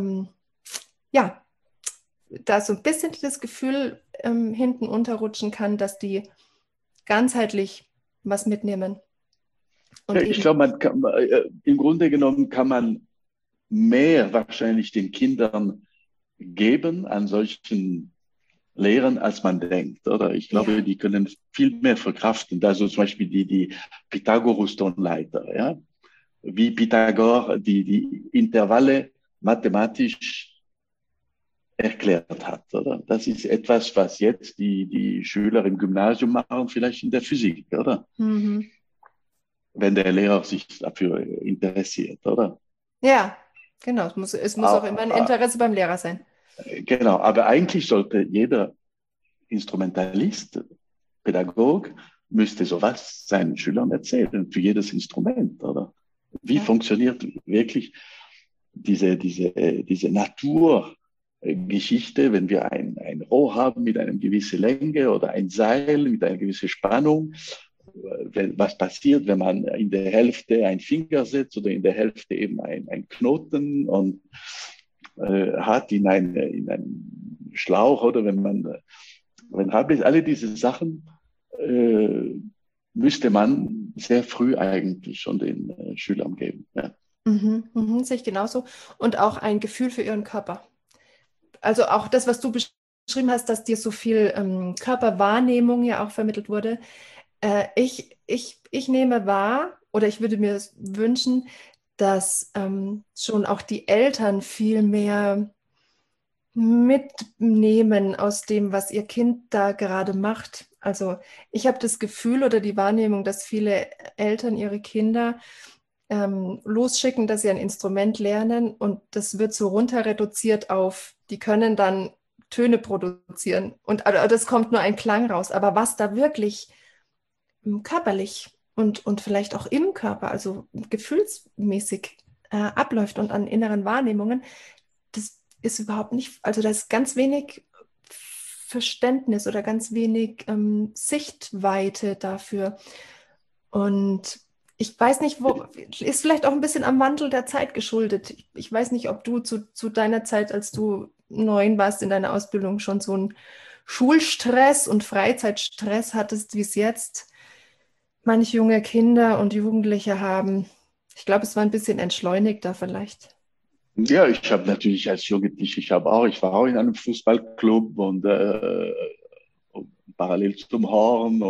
ja, da so ein bisschen das Gefühl hinten unterrutschen kann, dass die ganzheitlich was mitnehmen. Ja, Und ich eben, glaube, im Grunde genommen kann man mehr wahrscheinlich den Kindern geben an solchen Lehren, als man denkt, oder? Ich glaube, ja, die können viel mehr verkraften. Also zum Beispiel die Pythagoras-Tonleiter, ja? Wie Pythagor die Intervalle mathematisch erklärt hat, oder? Das ist etwas, was jetzt die Schüler im Gymnasium machen, vielleicht in der Physik, oder? mhm. Wenn der Lehrer sich dafür interessiert, oder? Ja, genau. Es muss auch immer ein Interesse beim Lehrer sein. Genau, aber eigentlich sollte jeder Instrumentalist, Pädagog, müsste sowas seinen Schülern erzählen, für jedes Instrument, oder? Wie Ja. funktioniert wirklich diese Naturgeschichte, wenn wir ein Rohr haben mit einer gewissen Länge oder ein Seil mit einer gewissen Spannung? Was passiert, wenn man in der Hälfte einen Finger setzt oder in der Hälfte eben ein Knoten und hat in einen Schlauch oder wenn alle diese Sachen müsste man sehr früh eigentlich schon den Schülern geben. Ja. Mhm, mhm, sehe ich genauso. Und auch ein Gefühl für ihren Körper. Also auch das, was du beschrieben hast, dass dir so viel Körperwahrnehmung ja auch vermittelt wurde. Ich nehme wahr oder ich würde mir wünschen, dass schon auch die Eltern viel mehr mitnehmen aus dem, was ihr Kind da gerade macht. Also ich habe das Gefühl oder die Wahrnehmung, dass viele Eltern ihre Kinder losschicken, dass sie ein Instrument lernen und das wird so runter reduziert auf, die können dann Töne produzieren und also, das kommt nur ein Klang raus. Aber was da wirklich körperlich und vielleicht auch im Körper, also gefühlsmäßig abläuft und an inneren Wahrnehmungen, das ist überhaupt nicht, also da ist ganz wenig Verständnis oder ganz wenig Sichtweite dafür. Und ich weiß nicht, ist vielleicht auch ein bisschen am Wandel der Zeit geschuldet. Ich weiß nicht, ob du zu deiner Zeit, als du 9 warst in deiner Ausbildung, schon so einen Schulstress und Freizeitstress hattest, wie es jetzt manche junge Kinder und Jugendliche haben. Ich glaube, es war ein bisschen entschleunigter vielleicht. Ja, ich habe natürlich als Jugendlicher, ich war auch in einem Fußballclub und parallel zum Horn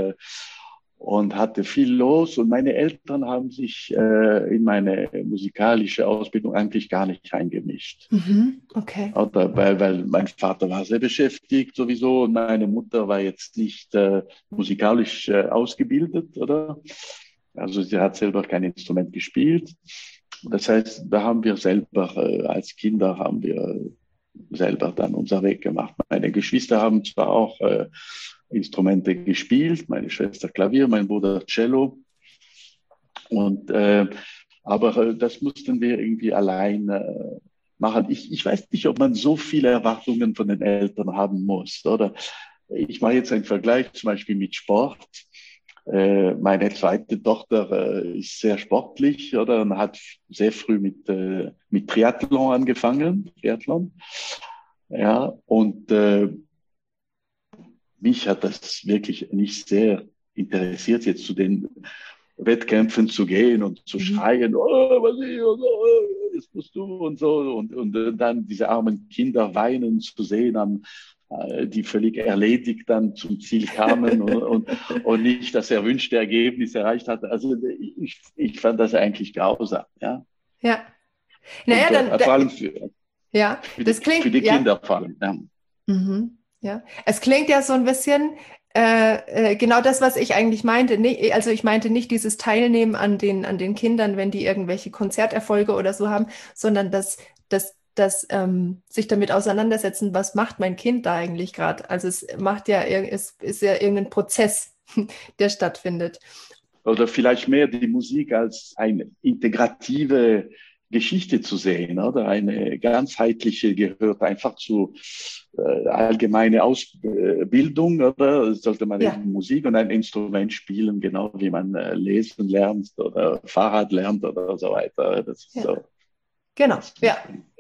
und hatte viel los. Und meine Eltern haben sich in meine musikalische Ausbildung eigentlich gar nicht eingemischt. Mhm, okay. Oder weil mein Vater war sehr beschäftigt sowieso und meine Mutter war jetzt nicht musikalisch ausgebildet, oder? Also sie hat selber kein Instrument gespielt. Das heißt, da haben wir selber, als Kinder haben wir selber dann unser Weg gemacht. Meine Geschwister haben zwar auch Instrumente gespielt, meine Schwester Klavier, mein Bruder Cello, und, aber das mussten wir irgendwie allein machen. Ich weiß nicht, ob man so viele Erwartungen von den Eltern haben muss, oder? Ich mache jetzt einen Vergleich zum Beispiel mit Sport. Meine zweite Tochter ist sehr sportlich, oder? Und hat sehr früh mit Triathlon angefangen. Triathlon. Ja, und mich hat das wirklich nicht sehr interessiert, jetzt zu den Wettkämpfen zu gehen und zu Mhm. schreien, oh, was ich, und so, das musst du und so. Und dann diese armen Kinder weinen zu sehen, die völlig erledigt dann zum Ziel kamen und nicht das erwünschte Ergebnis erreicht hatten. Also ich fand das eigentlich grausam. Ja? Ja. Naja, Und dann, vor allem ja, das für klingt, die ja. Kinder vor allem. Ja. Mhm. Ja, es klingt ja so ein bisschen genau das, was ich eigentlich meinte. Nee, also ich meinte nicht dieses Teilnehmen an den Kindern, wenn die irgendwelche Konzerterfolge oder so haben, sondern dass sich damit auseinandersetzen, was macht mein Kind da eigentlich gerade. Also es ist ja irgendein Prozess, der stattfindet. Oder vielleicht mehr die Musik als eine integrative Geschichte zu sehen, oder eine ganzheitliche gehört einfach zu allgemeine Ausbildung, oder sollte man Ja, eben Musik und ein Instrument spielen, genau wie man lesen lernt oder Fahrrad lernt oder so weiter. Das ist ja, so. genau. Das, Ja,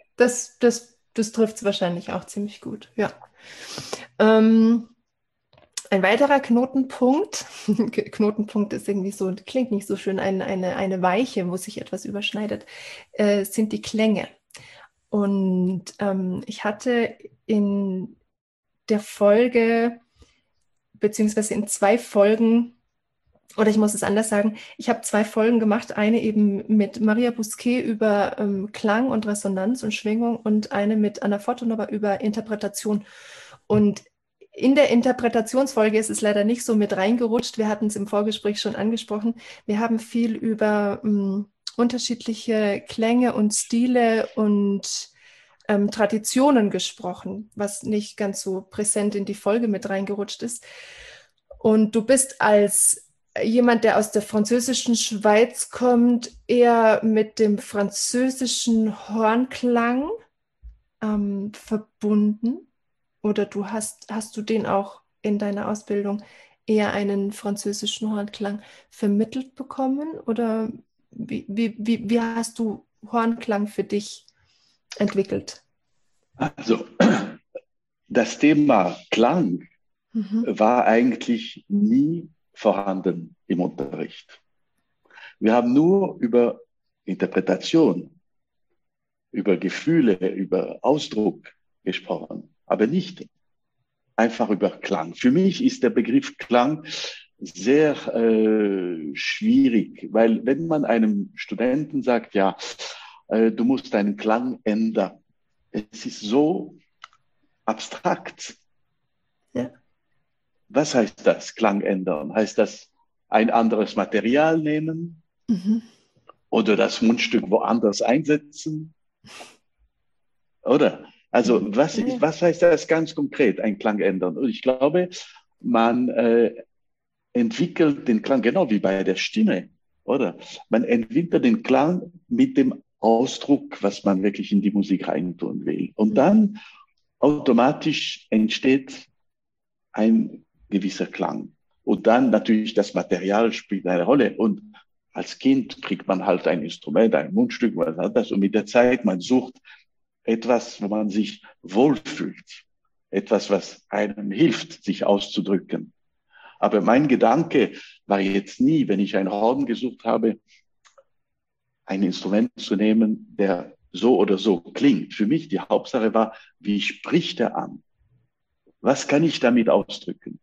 das trifft es wahrscheinlich auch ziemlich gut. Ja. Ähm, Ein weiterer Knotenpunkt, Knotenpunkt ist irgendwie so, klingt nicht so schön, eine Weiche, wo sich etwas überschneidet, sind die Klänge. Und ich hatte in der Folge, beziehungsweise in 2 Folgen, oder ich muss es anders sagen, ich habe 2 Folgen gemacht, eine eben mit Maria Bousquet über Klang und Resonanz und Schwingung und eine mit Anna Fortunova über Interpretation. Und in der Interpretationsfolge ist es leider nicht so mit reingerutscht. Wir hatten es im Vorgespräch schon angesprochen. Wir haben viel über unterschiedliche Klänge und Stile und Traditionen gesprochen, was nicht ganz so präsent in die Folge mit reingerutscht ist. Und du bist als jemand, der aus der französischen Schweiz kommt, eher mit dem französischen Hornklang verbunden? Oder hast du den auch in deiner Ausbildung eher einen französischen Hornklang vermittelt bekommen? Oder wie hast du Hornklang für dich entwickelt? also das Thema Klang Mhm. war eigentlich nie vorhanden im Unterricht. Wir haben nur über Interpretation, über Gefühle, über Ausdruck gesprochen, aber nicht einfach über Klang. Für mich ist der Begriff Klang sehr schwierig, weil wenn man einem Studenten sagt, ja, du musst deinen Klang ändern, es ist so abstrakt. Ja. Was heißt das, Klang ändern? Heißt das ein anderes Material nehmen Mhm. oder das Mundstück woanders einsetzen? Oder? Also Mhm. Ja. was heißt das ganz konkret, ein Klang ändern? Und ich glaube, man entwickelt den Klang genau wie bei der Stimme, oder? Man entwickelt den Klang mit dem Ausdruck, was man wirklich in die Musik reintun will. Und Mhm. dann automatisch entsteht ein gewisser Klang. Und dann natürlich das Material spielt eine Rolle. Und als Kind kriegt man halt ein Instrument, ein Mundstück, was hat das. Und mit der Zeit, man sucht etwas, wo man sich wohlfühlt. Etwas, was einem hilft, sich auszudrücken. Aber mein Gedanke war jetzt nie, wenn ich ein Horn gesucht habe, ein Instrument zu nehmen, der so oder so klingt. Für mich die Hauptsache war, wie spricht er an? Was kann ich damit ausdrücken?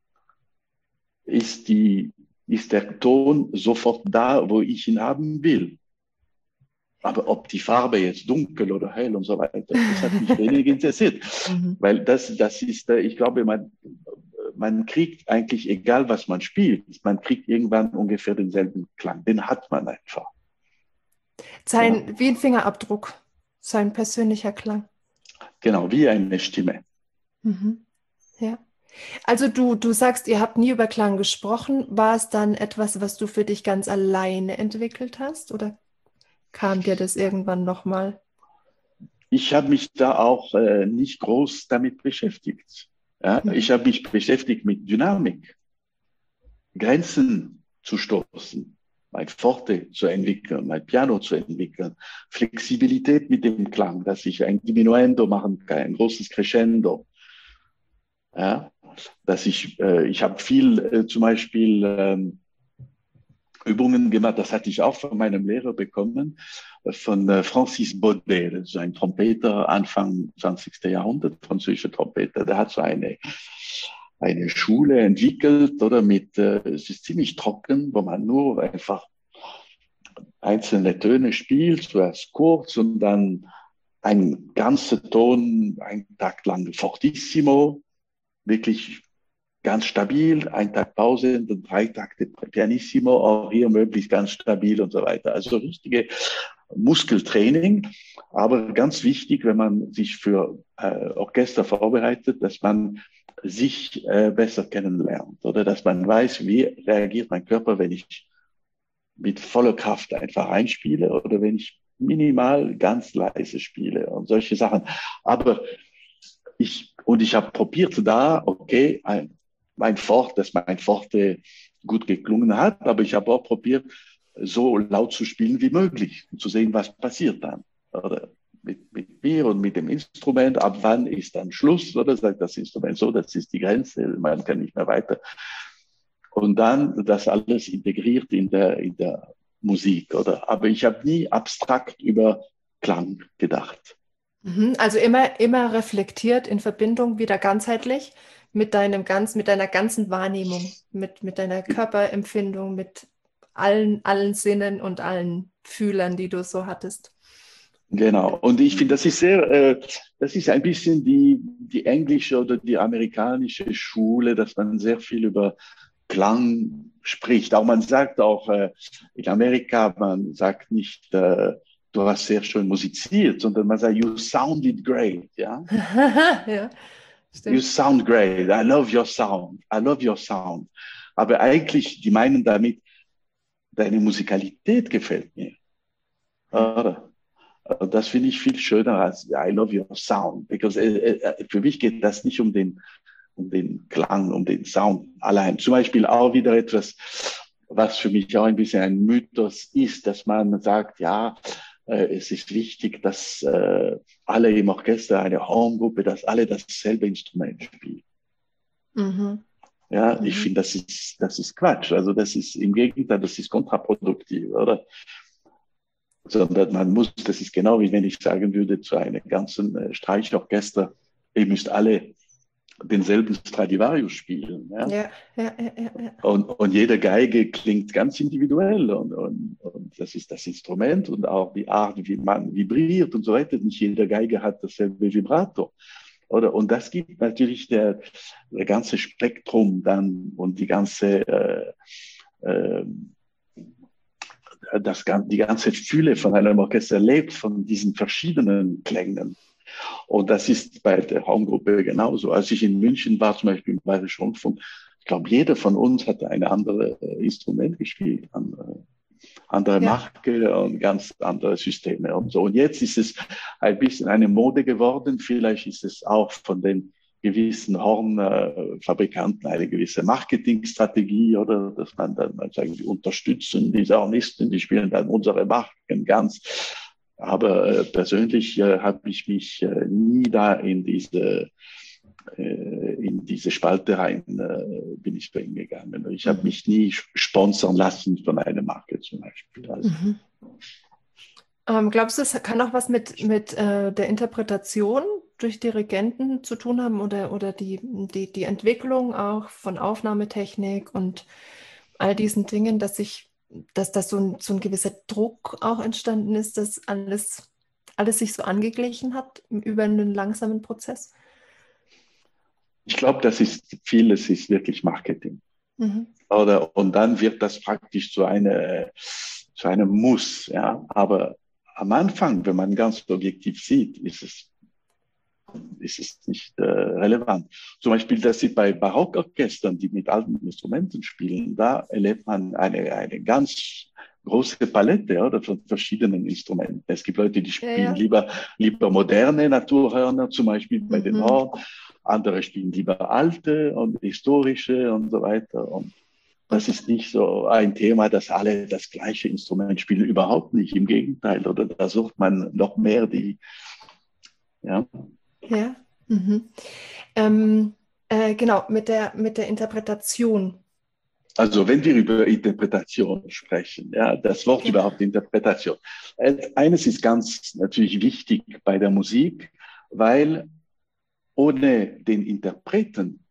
Ist, ist der Ton sofort da, wo ich ihn haben will? Aber ob die Farbe jetzt dunkel oder hell und so weiter, das hat mich wenig interessiert. Mhm. Weil das ist, ich glaube, man kriegt eigentlich, egal was man spielt, man kriegt irgendwann ungefähr denselben Klang. Den hat man einfach. Ja, Wie ein Fingerabdruck, sein persönlicher Klang. genau, wie eine Stimme. Mhm. Ja. Also du sagst, ihr habt nie über Klang gesprochen. War es dann etwas, was du für dich ganz alleine entwickelt hast? Oder kam dir das irgendwann nochmal? Ich habe mich da auch nicht groß damit beschäftigt. Ja, Mhm. ich habe mich beschäftigt mit Dynamik, Grenzen zu stoßen, mein Forte zu entwickeln, mein Piano zu entwickeln, Flexibilität mit dem Klang, dass ich ein Diminuendo machen kann, ein großes Crescendo. Ja, ich habe viel zum Beispiel Übungen gemacht, das hatte ich auch von meinem Lehrer bekommen, von Francis Baudet, das ist ein Trompeter Anfang 20. Jahrhundert, französischer Trompeter, der hat so eine Schule entwickelt, oder es ist ziemlich trocken, wo man nur einfach einzelne Töne spielt, zuerst kurz und dann ein ganzer Ton, einen Takt lang fortissimo, wirklich ganz stabil, ein Takt Pause, dann 3 Takte pianissimo, auch hier möglichst ganz stabil und so weiter. Also richtige Muskeltraining. Aber ganz wichtig, wenn man sich für Orchester vorbereitet, dass man sich besser kennenlernt oder dass man weiß, wie reagiert mein Körper, wenn ich mit voller Kraft einfach einspiele oder wenn ich minimal ganz leise spiele und solche Sachen. Aber ich habe probiert da, okay, dass mein Forte gut geklungen hat, aber ich habe auch probiert, so laut zu spielen wie möglich, um zu sehen, was passiert dann. Oder mit mir und mit dem Instrument, ab wann ist dann Schluss, oder sagt das Instrument so, das ist die Grenze, man kann nicht mehr weiter. Und dann das alles integriert in der Musik, oder? Aber ich habe nie abstrakt über Klang gedacht. Also immer reflektiert in Verbindung wieder ganzheitlich mit deiner ganzen Wahrnehmung, mit deiner Körperempfindung, mit allen Sinnen und allen Fühlern, die du so hattest. Genau. Und ich finde, das ist das ist ein bisschen die englische oder die amerikanische Schule, dass man sehr viel über Klang spricht. Auch man sagt auch in Amerika, man sagt nicht, du hast sehr schön musiziert, sondern man sagt, you sounded great, ja. Ja, You stimmt. sound great. I love your sound. I love your sound. Aber eigentlich, die meinen damit, deine Musikalität gefällt mir. Oder? Das finde ich viel schöner als I love your sound. Because für mich geht das nicht um den Klang, um den Sound allein. Zum Beispiel auch wieder etwas, was für mich auch ein bisschen ein Mythos ist, dass man sagt, ja, es ist wichtig, dass alle im Orchester, eine Horngruppe, dass alle dasselbe Instrument spielen. Mhm. Ja, ich finde, das ist Quatsch. Also das ist im Gegenteil, das ist kontraproduktiv, oder? Sondern man muss, das ist genau wie wenn ich sagen würde zu einem ganzen Streichorchester, ihr müsst alle denselben Stradivarius spielen. Ja? Ja. Und jede Geige klingt ganz individuell und das ist das Instrument und auch die Art, wie man vibriert und so weiter. Nicht jede Geige hat dasselbe Vibrato. Oder? Und das gibt natürlich der ganze Spektrum dann und die ganze die ganze Fülle von einem Orchester lebt von diesen verschiedenen Klängen. Und das ist bei der Horngruppe genauso. Als ich in München war, zum Beispiel im Bayerischen Rundfunk, ich glaube, jeder von uns hatte ein anderes Instrument gespielt, andere Marke und ganz andere Systeme und so. Und jetzt ist es ein bisschen eine Mode geworden. Vielleicht ist es auch von den gewissen Hornfabrikanten eine gewisse Marketingstrategie oder dass man dann mal sagen, die unterstützen diese Hornisten, die spielen dann unsere Marken ganz. Aber persönlich habe ich mich nie da in diese Spalte rein bin ich bei ihm gegangen. Ich habe mich nie sponsern lassen von einer Marke zum Beispiel. Also. Glaubst du, es kann auch was mit der Interpretation durch Dirigenten zu tun haben oder die Entwicklung auch von Aufnahmetechnik und all diesen Dingen, dass das so ein gewisser Druck auch entstanden ist, dass alles sich so angeglichen hat über einen langsamen Prozess? Ich glaube, vieles ist wirklich Marketing. Und dann wird das praktisch zu einem Muss. Ja? Aber am Anfang, wenn man ganz objektiv sieht, ist es nicht relevant. Zum Beispiel, das sieht bei Barockorchestern, die mit alten Instrumenten spielen, da erlebt man eine ganz große Palette, oder, von verschiedenen Instrumenten. Es gibt Leute, die spielen lieber moderne Naturhörner, zum Beispiel bei den Horn. Andere spielen lieber alte und historische und so weiter. Und das ist nicht so ein Thema, dass alle das gleiche Instrument spielen. Überhaupt nicht. Im Gegenteil. Oder da sucht man noch mehr Ja. Genau, mit der Interpretation. Also wenn wir über Interpretation sprechen, ja, das Wort überhaupt Interpretation. Eines ist ganz natürlich wichtig bei der Musik, weil ohne den Interpreten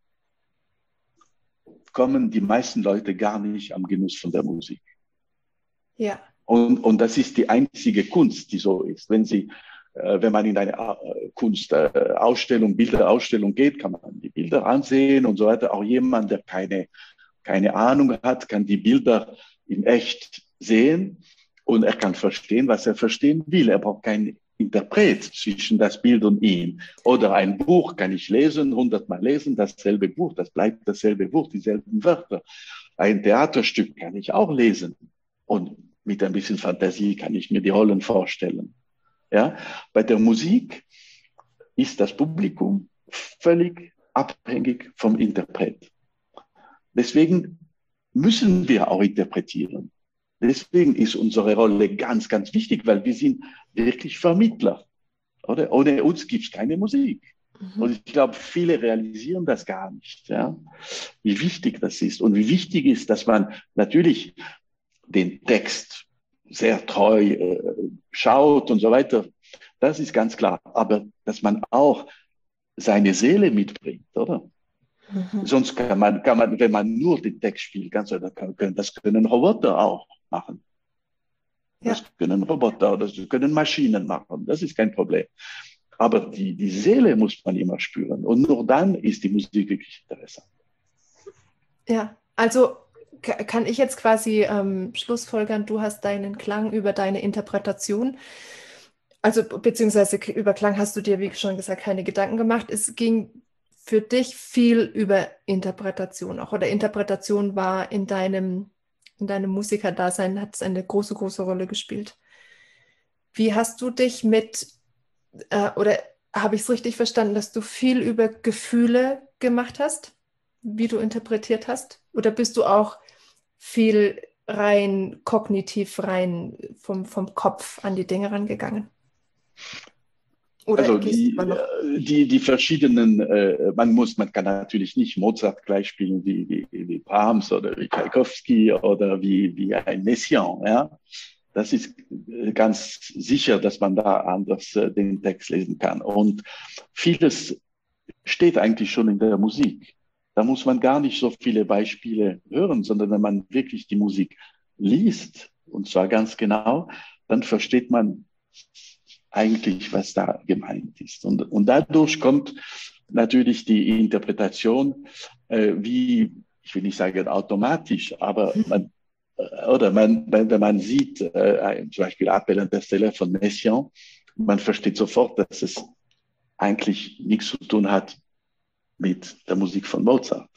kommen die meisten Leute gar nicht am Genuss von der Musik. Ja. Und das ist die einzige Kunst, die so ist. Wenn man in eine Kunstausstellung, Bilderausstellung geht, kann man die Bilder ansehen und so weiter. Auch jemand, der keine Ahnung hat, kann die Bilder in echt sehen. Und er kann verstehen, was er verstehen will. Er braucht keinen Interpret zwischen das Bild und ihm. Oder ein Buch kann ich lesen, 100-mal lesen, dasselbe Buch, das bleibt dasselbe Buch, dieselben Wörter. Ein Theaterstück kann ich auch lesen. Und mit ein bisschen Fantasie kann ich mir die Rollen vorstellen. Ja? Bei der Musik ist das Publikum völlig abhängig vom Interpret. Deswegen müssen wir auch interpretieren. Deswegen ist unsere Rolle ganz, ganz wichtig, weil wir sind wirklich Vermittler. Oder? Ohne uns gibt es keine Musik. Und ich glaube, viele realisieren das gar nicht, ja? Wie wichtig das ist und wie wichtig ist, dass man natürlich den Text sehr treu schaut und so weiter. Das ist ganz klar. Aber dass man auch seine Seele mitbringt, oder? Sonst kann man, wenn man nur den Text spielt, das können Roboter auch machen. Ja. Das können Roboter, das können Maschinen machen. Das ist kein Problem. Aber die Seele muss man immer spüren. Und nur dann ist die Musik wirklich interessant. Ja, also kann ich jetzt quasi schlussfolgern, du hast deinen Klang über deine Interpretation, also beziehungsweise über Klang hast du dir, wie schon gesagt, keine Gedanken gemacht. Es ging für dich viel über Interpretation auch, oder Interpretation war in deinem Musikerdasein, hat es eine große, große Rolle gespielt. Wie hast du dich oder habe ich es richtig verstanden, dass du viel über Gefühle gemacht hast, wie du interpretiert hast? Oder bist du auch viel rein kognitiv, rein vom Kopf an die Dinge rangegangen? Oder Also gehst du immer noch? die verschiedenen, man kann natürlich nicht Mozart gleich spielen wie Brahms oder wie Tchaikovsky oder wie ein Messiaen, ja. Das ist ganz sicher, dass man da anders den Text lesen kann. Und vieles steht eigentlich schon in der Musik. Da muss man gar nicht so viele Beispiele hören, sondern wenn man wirklich die Musik liest, und zwar ganz genau, dann versteht man eigentlich, was da gemeint ist. Und dadurch kommt natürlich die Interpretation, ich will nicht sagen automatisch, aber wenn man sieht, zum Beispiel Appel Interstellaire von Messiaen, man versteht sofort, dass es eigentlich nichts zu tun hat mit der Musik von Mozart.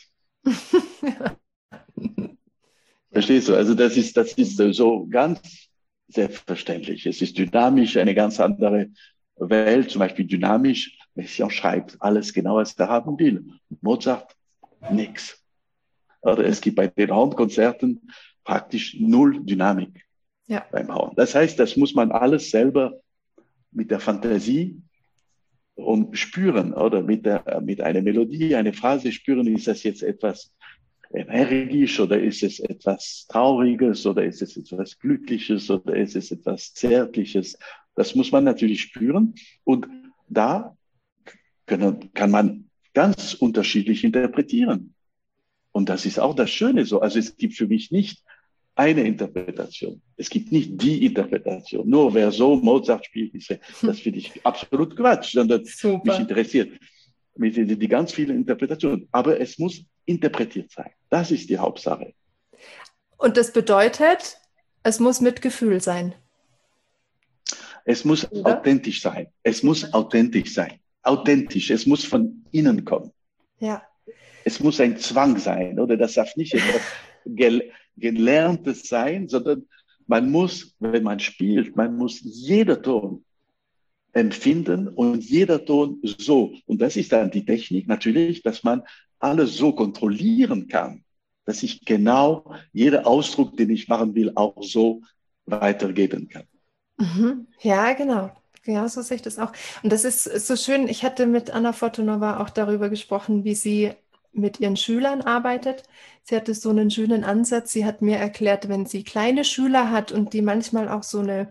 Verstehst du? Also das ist so ganz selbstverständlich. Es ist dynamisch, eine ganz andere Welt, zum Beispiel dynamisch. Messiaen schreibt alles genau, was er haben will. Mozart, nix. Oder es gibt bei den Hornkonzerten praktisch null Dynamik beim Horn. Das heißt, das muss man alles selber mit der Fantasie und spüren, oder mit einer Melodie, eine Phrase spüren, ist das jetzt etwas energisch oder ist es etwas Trauriges oder ist es etwas Glückliches oder ist es etwas Zärtliches. Das muss man natürlich spüren und da kann man ganz unterschiedlich interpretieren. Und das ist auch das Schöne so. Also es gibt für mich nicht eine Interpretation. Es gibt nicht die Interpretation. Nur wer so Mozart spielt, das finde ich absolut Quatsch, sondern mich interessiert mit die ganz vielen Interpretationen. Aber es muss interpretiert sein. Das ist die Hauptsache. Und das bedeutet, es muss mit Gefühl sein. Es muss authentisch sein. Es muss authentisch sein. Authentisch. Es muss von innen kommen. Ja. Es muss ein Zwang sein, oder? Das darf nicht etwas Gelerntes sein, sondern man muss, wenn man spielt, man muss jeder Ton empfinden und jeder Ton so. Und das ist dann die Technik natürlich, dass man alles so kontrollieren kann, dass ich genau jeden Ausdruck, den ich machen will, auch so weitergeben kann. Ja, genau. Ja, so sehe ich das auch. Und das ist so schön. Ich hatte mit Anna Fortunova auch darüber gesprochen, wie sie mit ihren Schülern arbeitet. Sie hatte so einen schönen Ansatz. Sie hat mir erklärt, wenn sie kleine Schüler hat und die manchmal auch so eine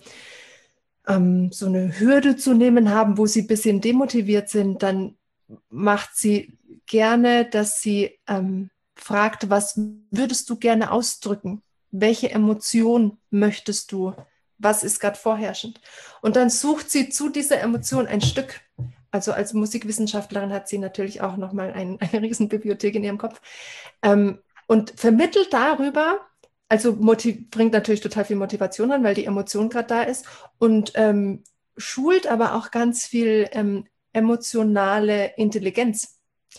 Hürde zu nehmen haben, wo sie ein bisschen demotiviert sind, dann macht sie gerne, dass sie fragt, was würdest du gerne ausdrücken? Welche Emotion möchtest du? Was ist gerade vorherrschend? Und dann sucht sie zu dieser Emotion ein Stück. Also als Musikwissenschaftlerin hat sie natürlich auch nochmal eine Riesenbibliothek in ihrem Kopf und vermittelt darüber also bringt natürlich total viel Motivation an, weil die Emotion gerade da ist und schult aber auch ganz viel emotionale Intelligenz,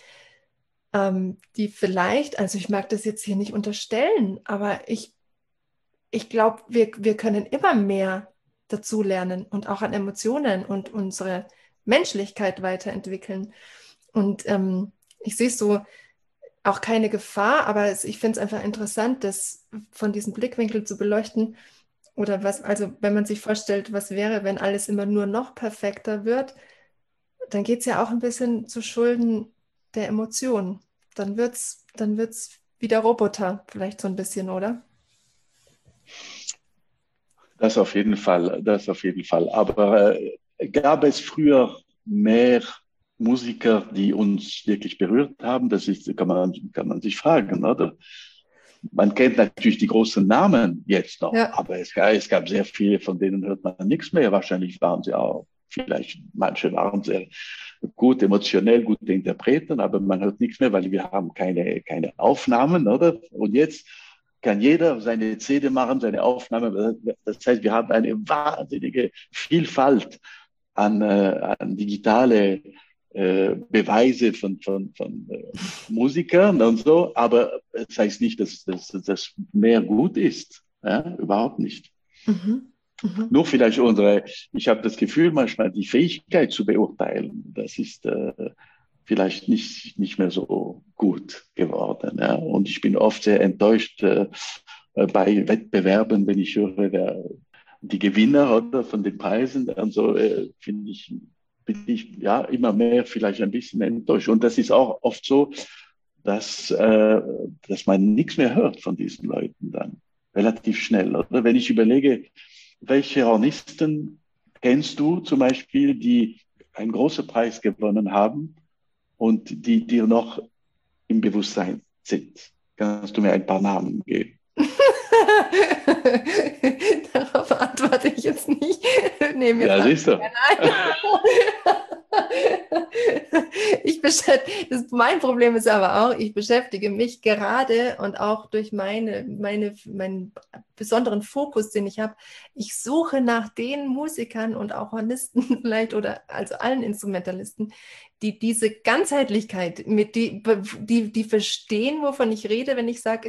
die vielleicht, also ich mag das jetzt hier nicht unterstellen, aber ich glaube, wir können immer mehr dazu lernen und auch an Emotionen und unsere Menschlichkeit weiterentwickeln. Und ich sehe so auch keine Gefahr, aber ich finde es einfach interessant, das von diesem Blickwinkel zu beleuchten. Oder was, also wenn man sich vorstellt, was wäre, wenn alles immer nur noch perfekter wird, dann geht es ja auch ein bisschen zu Schulden der Emotionen. Dann wird's wieder Roboter, vielleicht so ein bisschen, oder? Das auf jeden Fall, das auf jeden Fall. Aber gab es früher mehr Musiker, die uns wirklich berührt haben? Das ist, kann man sich fragen, oder? Man kennt natürlich die großen Namen jetzt noch, Ja, aber es gab sehr viele, von denen hört man nichts mehr. Wahrscheinlich waren sie auch, vielleicht manche waren sehr gut, emotionell gute Interpreten, aber man hört nichts mehr, weil wir haben keine Aufnahmen, oder? Und jetzt kann jeder seine CD machen, seine Aufnahme. Das heißt, wir haben eine wahnsinnige Vielfalt an digitale Beweise von Musikern und so, aber es heißt nicht, dass das mehr gut ist. Ja, überhaupt nicht. mhm. Mhm. Nur vielleicht ich habe das Gefühl, manchmal die Fähigkeit zu beurteilen, das ist vielleicht nicht mehr so gut geworden. Ja. Und ich bin oft sehr enttäuscht bei Wettbewerben, wenn ich höre, die Gewinner oder von den Preisen, also bin ich ja immer mehr vielleicht ein bisschen enttäuscht. Und das ist auch oft so, dass man nichts mehr hört von diesen Leuten dann relativ schnell. Oder wenn ich überlege, welche Hornisten kennst du zum Beispiel, die einen großen Preis gewonnen haben und die dir noch im Bewusstsein sind? Kannst du mir ein paar Namen geben? Darauf antworte ich jetzt nicht. Nee, mir Ja, fallen siehst du. keine ein. Mein Problem ist aber auch, ich beschäftige mich gerade und auch durch meinen besonderen Fokus, den ich habe, ich suche nach den Musikern und auch Hornisten vielleicht oder also allen Instrumentalisten, die diese Ganzheitlichkeit, die verstehen, wovon ich rede, wenn ich sage,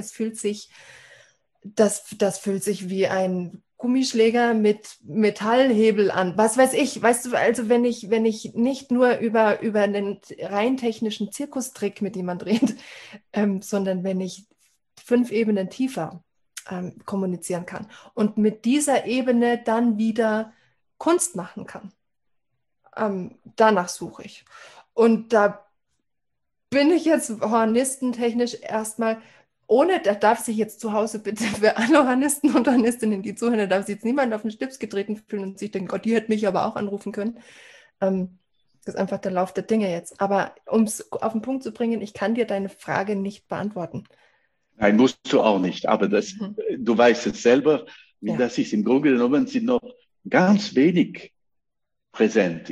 das fühlt sich wie ein Gummischläger mit Metallhebel an. Was weiß ich, weißt du, also wenn ich nicht nur über einen rein technischen Zirkustrick mit jemand rede, sondern wenn ich 5 Ebenen tiefer kommunizieren kann und mit dieser Ebene dann wieder Kunst machen kann. Danach suche ich. Und da bin ich jetzt hornistentechnisch erstmal, da darf sich jetzt zu Hause bitte für alle Hornisten und Hornistinnen, die zuhören, da darf sich jetzt niemand auf den Stips getreten fühlen und sich denken, Gott, die hätte mich aber auch anrufen können. Das ist einfach der Lauf der Dinge jetzt. Aber um es auf den Punkt zu bringen, ich kann dir deine Frage nicht beantworten. Nein, musst du auch nicht. Aber Mhm. du weißt es selber, wie Ja. das ist. Im Grunde genommen sind noch ganz wenig präsent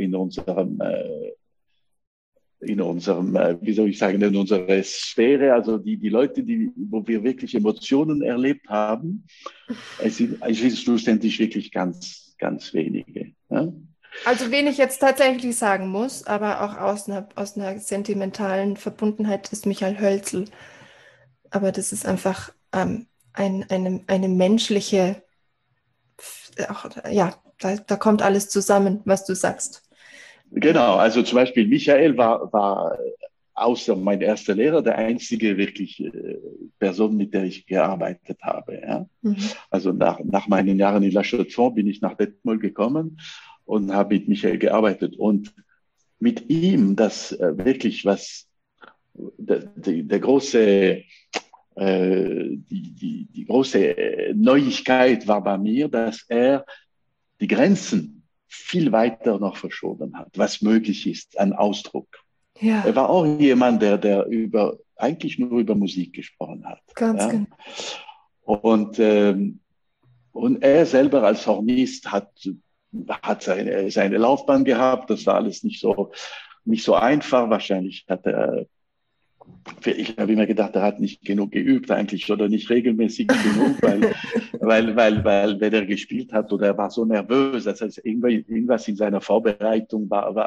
wie soll ich sagen, in unserer Sphäre, also die Leute, wo wir wirklich Emotionen erlebt haben, es ist schlussendlich wirklich ganz wenige. Ja? Also wen ich jetzt tatsächlich sagen muss, aber auch aus einer sentimentalen Verbundenheit ist Michael Hölzl. Aber das ist einfach eine menschliche, auch, ja, da kommt alles zusammen, was du sagst. Genau, also zum Beispiel Michael war außer mein erster Lehrer der einzige wirklich Person, mit der ich gearbeitet habe. Ja? Mhm. Also nach meinen Jahren in La Chaux-de-Fonds bin ich nach Detmold gekommen und habe mit Michael gearbeitet. Und mit ihm, das wirklich der große, die große Neuigkeit war bei mir, dass er die Grenzen viel weiter noch verschoben hat, was möglich ist an Ausdruck. Er Ja, war auch jemand, der eigentlich nur über Musik gesprochen hat. ganz Ja? genau. Und, und er selber als Hornist hat seine Laufbahn gehabt. Das war alles nicht so einfach. Wahrscheinlich hat er Ich habe immer gedacht, er hat nicht genug geübt eigentlich oder nicht regelmäßig genug, weil wenn er gespielt hat oder er war so nervös, das heißt, irgendwas in seiner Vorbereitung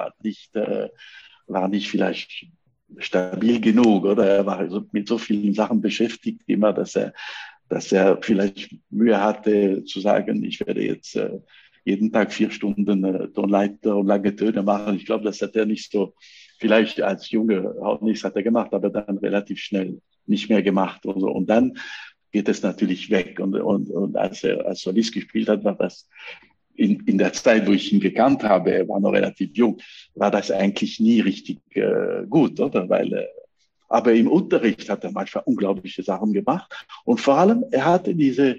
war nicht vielleicht stabil genug, oder er war mit so vielen Sachen beschäftigt immer, dass er vielleicht Mühe hatte zu sagen, ich werde jetzt jeden Tag 4 Stunden Tonleiter und lange Töne machen. Ich glaube, das hat er nicht so, vielleicht als Junge auch nichts hat er gemacht, aber dann relativ schnell nicht mehr gemacht und so. Und dann geht es natürlich weg. Und als er als Solist gespielt hat, war das in der Zeit, wo ich ihn gekannt habe, er war noch relativ jung, war das eigentlich nie richtig gut, oder? Aber im Unterricht hat er manchmal unglaubliche Sachen gemacht. Und vor allem, er hatte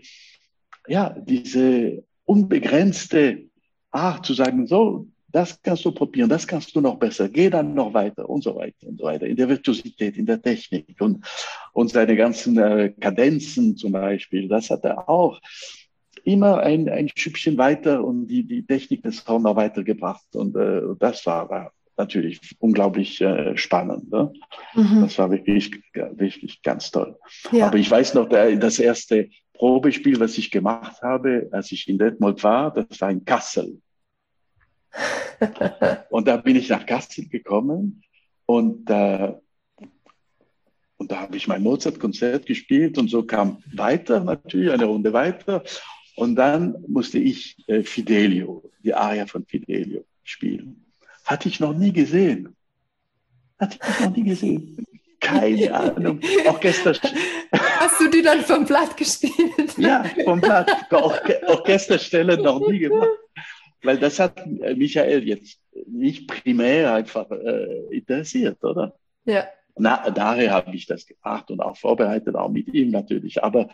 diese unbegrenzte Art zu sagen, so, das kannst du probieren, das kannst du noch besser, geh dann noch weiter und so weiter und so weiter. In der Virtuosität, in der Technik und seine ganzen Kadenzen zum Beispiel, das hat er auch immer ein Schüppchen weiter und die Technik des Horns noch weitergebracht. Und das war natürlich unglaublich spannend. Ne? Das war wirklich ganz toll. Ja. Aber ich weiß noch, das erste Probespiel, was ich gemacht habe, als ich in Detmold war, das war in Kassel. Und da bin ich nach Kassel gekommen und da habe ich mein Mozart-Konzert gespielt und so kam weiter natürlich, eine Runde weiter. Und dann musste ich Fidelio, die Aria von Fidelio spielen. Hatte ich noch nie gesehen. Keine Ahnung. Hast du die dann vom Blatt gespielt? Ja, vom Blatt. Orchesterstelle noch nie gemacht. Weil das hat Michael jetzt nicht primär einfach interessiert, oder? Ja. Daher habe ich das gemacht und auch vorbereitet, auch mit ihm natürlich. Aber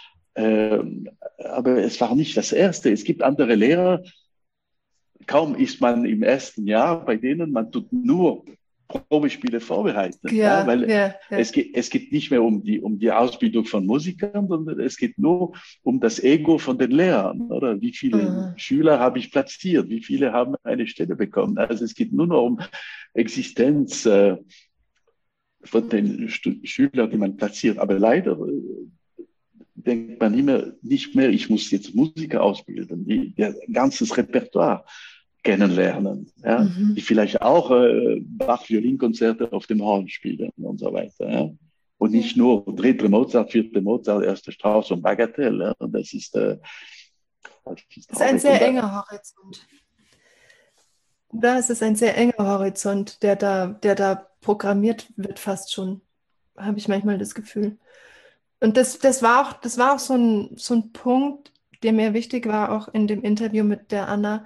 es war nicht das Erste. Es gibt andere Lehrer, kaum ist man im ersten Jahr bei denen, man tut nur Probespiele vorbereiten. Weil es geht nicht mehr um die Ausbildung von Musikern, sondern es geht nur um das Ego von den Lehrern. Oder wie viele Schüler habe ich platziert? Wie viele haben eine Stelle bekommen? Also es geht nur noch um Existenz von den Schülern, die man platziert. Aber leider denkt man immer nicht mehr, ich muss jetzt Musiker ausbilden, die ganzes Repertoire kennenlernen, ja? Die vielleicht auch Bach-Violinkonzerte auf dem Horn spielen und so weiter. Ja? Und nicht nur dritte Mozart, vierte Mozart, erste Strauss und Bagatelle. Ja? Und das ist ein sehr enger Horizont. Da ist es ein sehr enger Horizont, der da programmiert wird, fast schon, habe ich manchmal das Gefühl. Und das war auch so ein Punkt, der mir wichtig war, auch in dem Interview mit der Anna,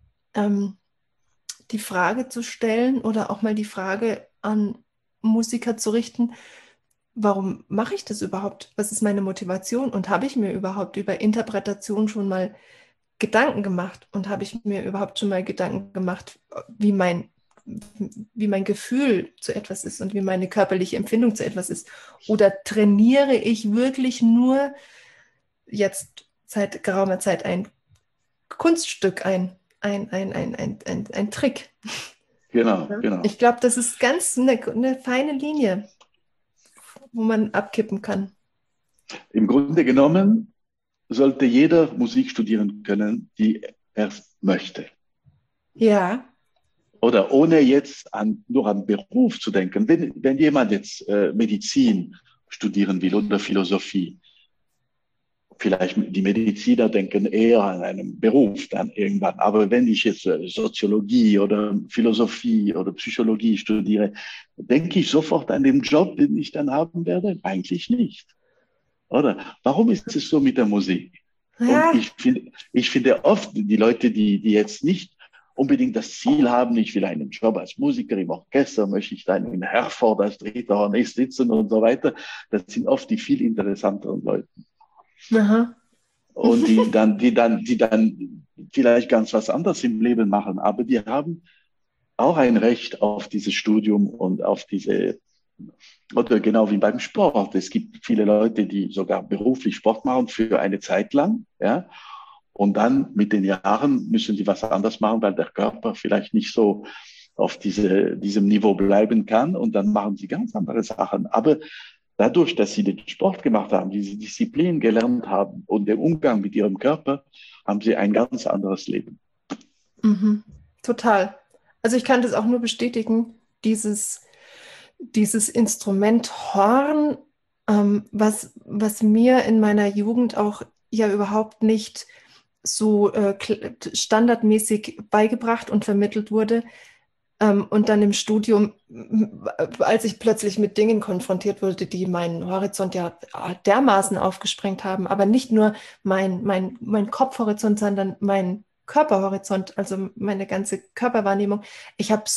die Frage zu stellen oder auch mal die Frage an Musiker zu richten, warum mache ich das überhaupt? Was ist meine Motivation? Und habe ich mir überhaupt über Interpretation schon mal Gedanken gemacht? Und habe ich mir überhaupt schon mal Gedanken gemacht, wie mein Gefühl zu etwas ist und wie meine körperliche Empfindung zu etwas ist? Oder trainiere ich wirklich nur jetzt seit geraumer Zeit ein Kunststück, ein Trick? Genau, genau. Ich glaube, das ist ganz eine feine Linie, wo man abkippen kann. Im Grunde genommen sollte jeder Musik studieren können, die er möchte. Ja. Oder ohne jetzt nur an Beruf zu denken. Wenn jemand jetzt Medizin studieren will oder Philosophie, vielleicht die Mediziner denken eher an einen Beruf dann irgendwann. Aber wenn ich jetzt Soziologie oder Philosophie oder Psychologie studiere, denke ich sofort an den Job, den ich dann haben werde? Eigentlich nicht. Oder? Warum ist es so mit der Musik? Ja. Und ich finde oft die Leute, die jetzt nicht unbedingt das Ziel haben, ich will einen Job als Musiker im Orchester, möchte ich dann in Herford als dritter Hornist sitzen und so weiter, das sind oft die viel interessanteren Leute. Aha. Und die dann vielleicht ganz was anderes im Leben machen, aber die haben auch ein Recht auf dieses Studium und auf oder genau wie beim Sport. Es gibt viele Leute, die sogar beruflich Sport machen für eine Zeit lang, ja. Und dann mit den Jahren müssen die was anderes machen, weil der Körper vielleicht nicht so auf diesem Niveau bleiben kann und dann machen sie ganz andere Sachen. Aber dadurch, dass sie den Sport gemacht haben, diese Disziplin gelernt haben und den Umgang mit ihrem Körper, haben sie ein ganz anderes Leben. Mhm. Total. Also ich kann das auch nur bestätigen, dieses Instrument Horn, was mir in meiner Jugend auch ja überhaupt nicht so standardmäßig beigebracht und vermittelt wurde. Und dann im Studium, als ich plötzlich mit Dingen konfrontiert wurde, die meinen Horizont ja dermaßen aufgesprengt haben, aber nicht nur mein Kopfhorizont, sondern mein Körperhorizont, also meine ganze Körperwahrnehmung. Ich habe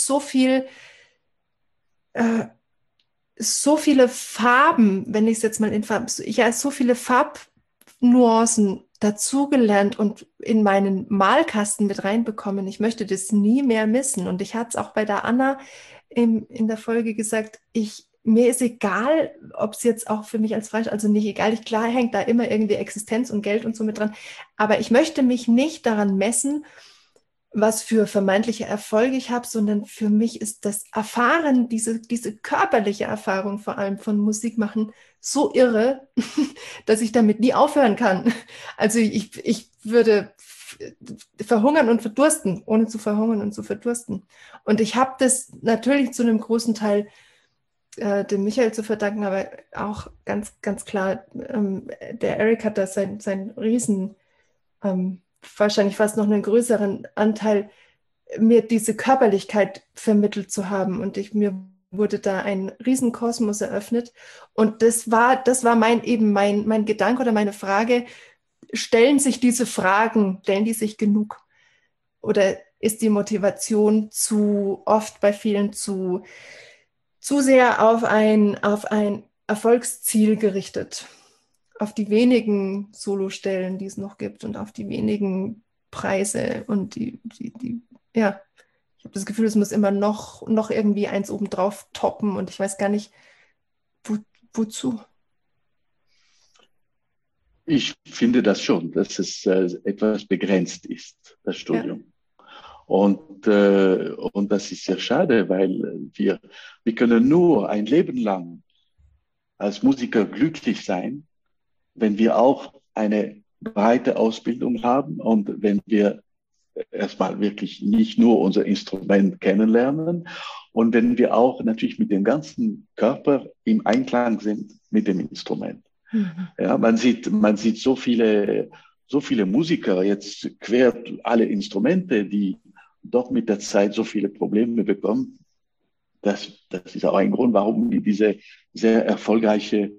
so viele Farben, wenn ich es jetzt mal in Farben, ja, so viele Farbnuancen dazugelernt und in meinen Malkasten mit reinbekommen. Ich möchte das nie mehr missen. Und ich hatte es auch bei der Anna in der Folge gesagt, mir ist egal, ob es jetzt auch für mich als Freistaat, also nicht egal, klar hängt da immer irgendwie Existenz und Geld und so mit dran, aber ich möchte mich nicht daran messen, was für vermeintliche Erfolge ich habe, sondern für mich ist das Erfahren, diese körperliche Erfahrung vor allem von Musik machen, so irre, dass ich damit nie aufhören kann. Also ich würde verhungern und verdursten, ohne zu verhungern und zu verdursten. Und ich habe das natürlich zu einem großen Teil dem Michael zu verdanken, aber auch ganz, ganz klar, der Eric hat da sein Riesen, wahrscheinlich fast noch einen größeren Anteil, mir diese Körperlichkeit vermittelt zu haben. Und mir wurde da ein Riesenkosmos eröffnet. Und das war mein Gedanke oder meine Frage, stellen sich diese Fragen, stellen die sich genug? Oder ist die Motivation zu oft bei vielen zu sehr auf ein Erfolgsziel gerichtet? Auf die wenigen Solostellen, die es noch gibt und auf die wenigen Preise und ja, ich habe das Gefühl, es muss immer noch irgendwie eins obendrauf toppen und ich weiß gar nicht, wozu. Ich finde das schon, dass es etwas begrenzt ist, das Ja, Studium. Und das ist sehr schade, weil wir können nur ein Leben lang als Musiker glücklich sein, wenn wir auch eine breite Ausbildung haben und wenn wir erstmal wirklich nicht nur unser Instrument kennenlernen und wenn wir auch natürlich mit dem ganzen Körper im Einklang sind mit dem Instrument. mhm. Ja, man sieht so viele Musiker jetzt quer alle Instrumente, die doch mit der Zeit so viele Probleme bekommen. Das ist auch ein Grund, warum wir diese sehr erfolgreiche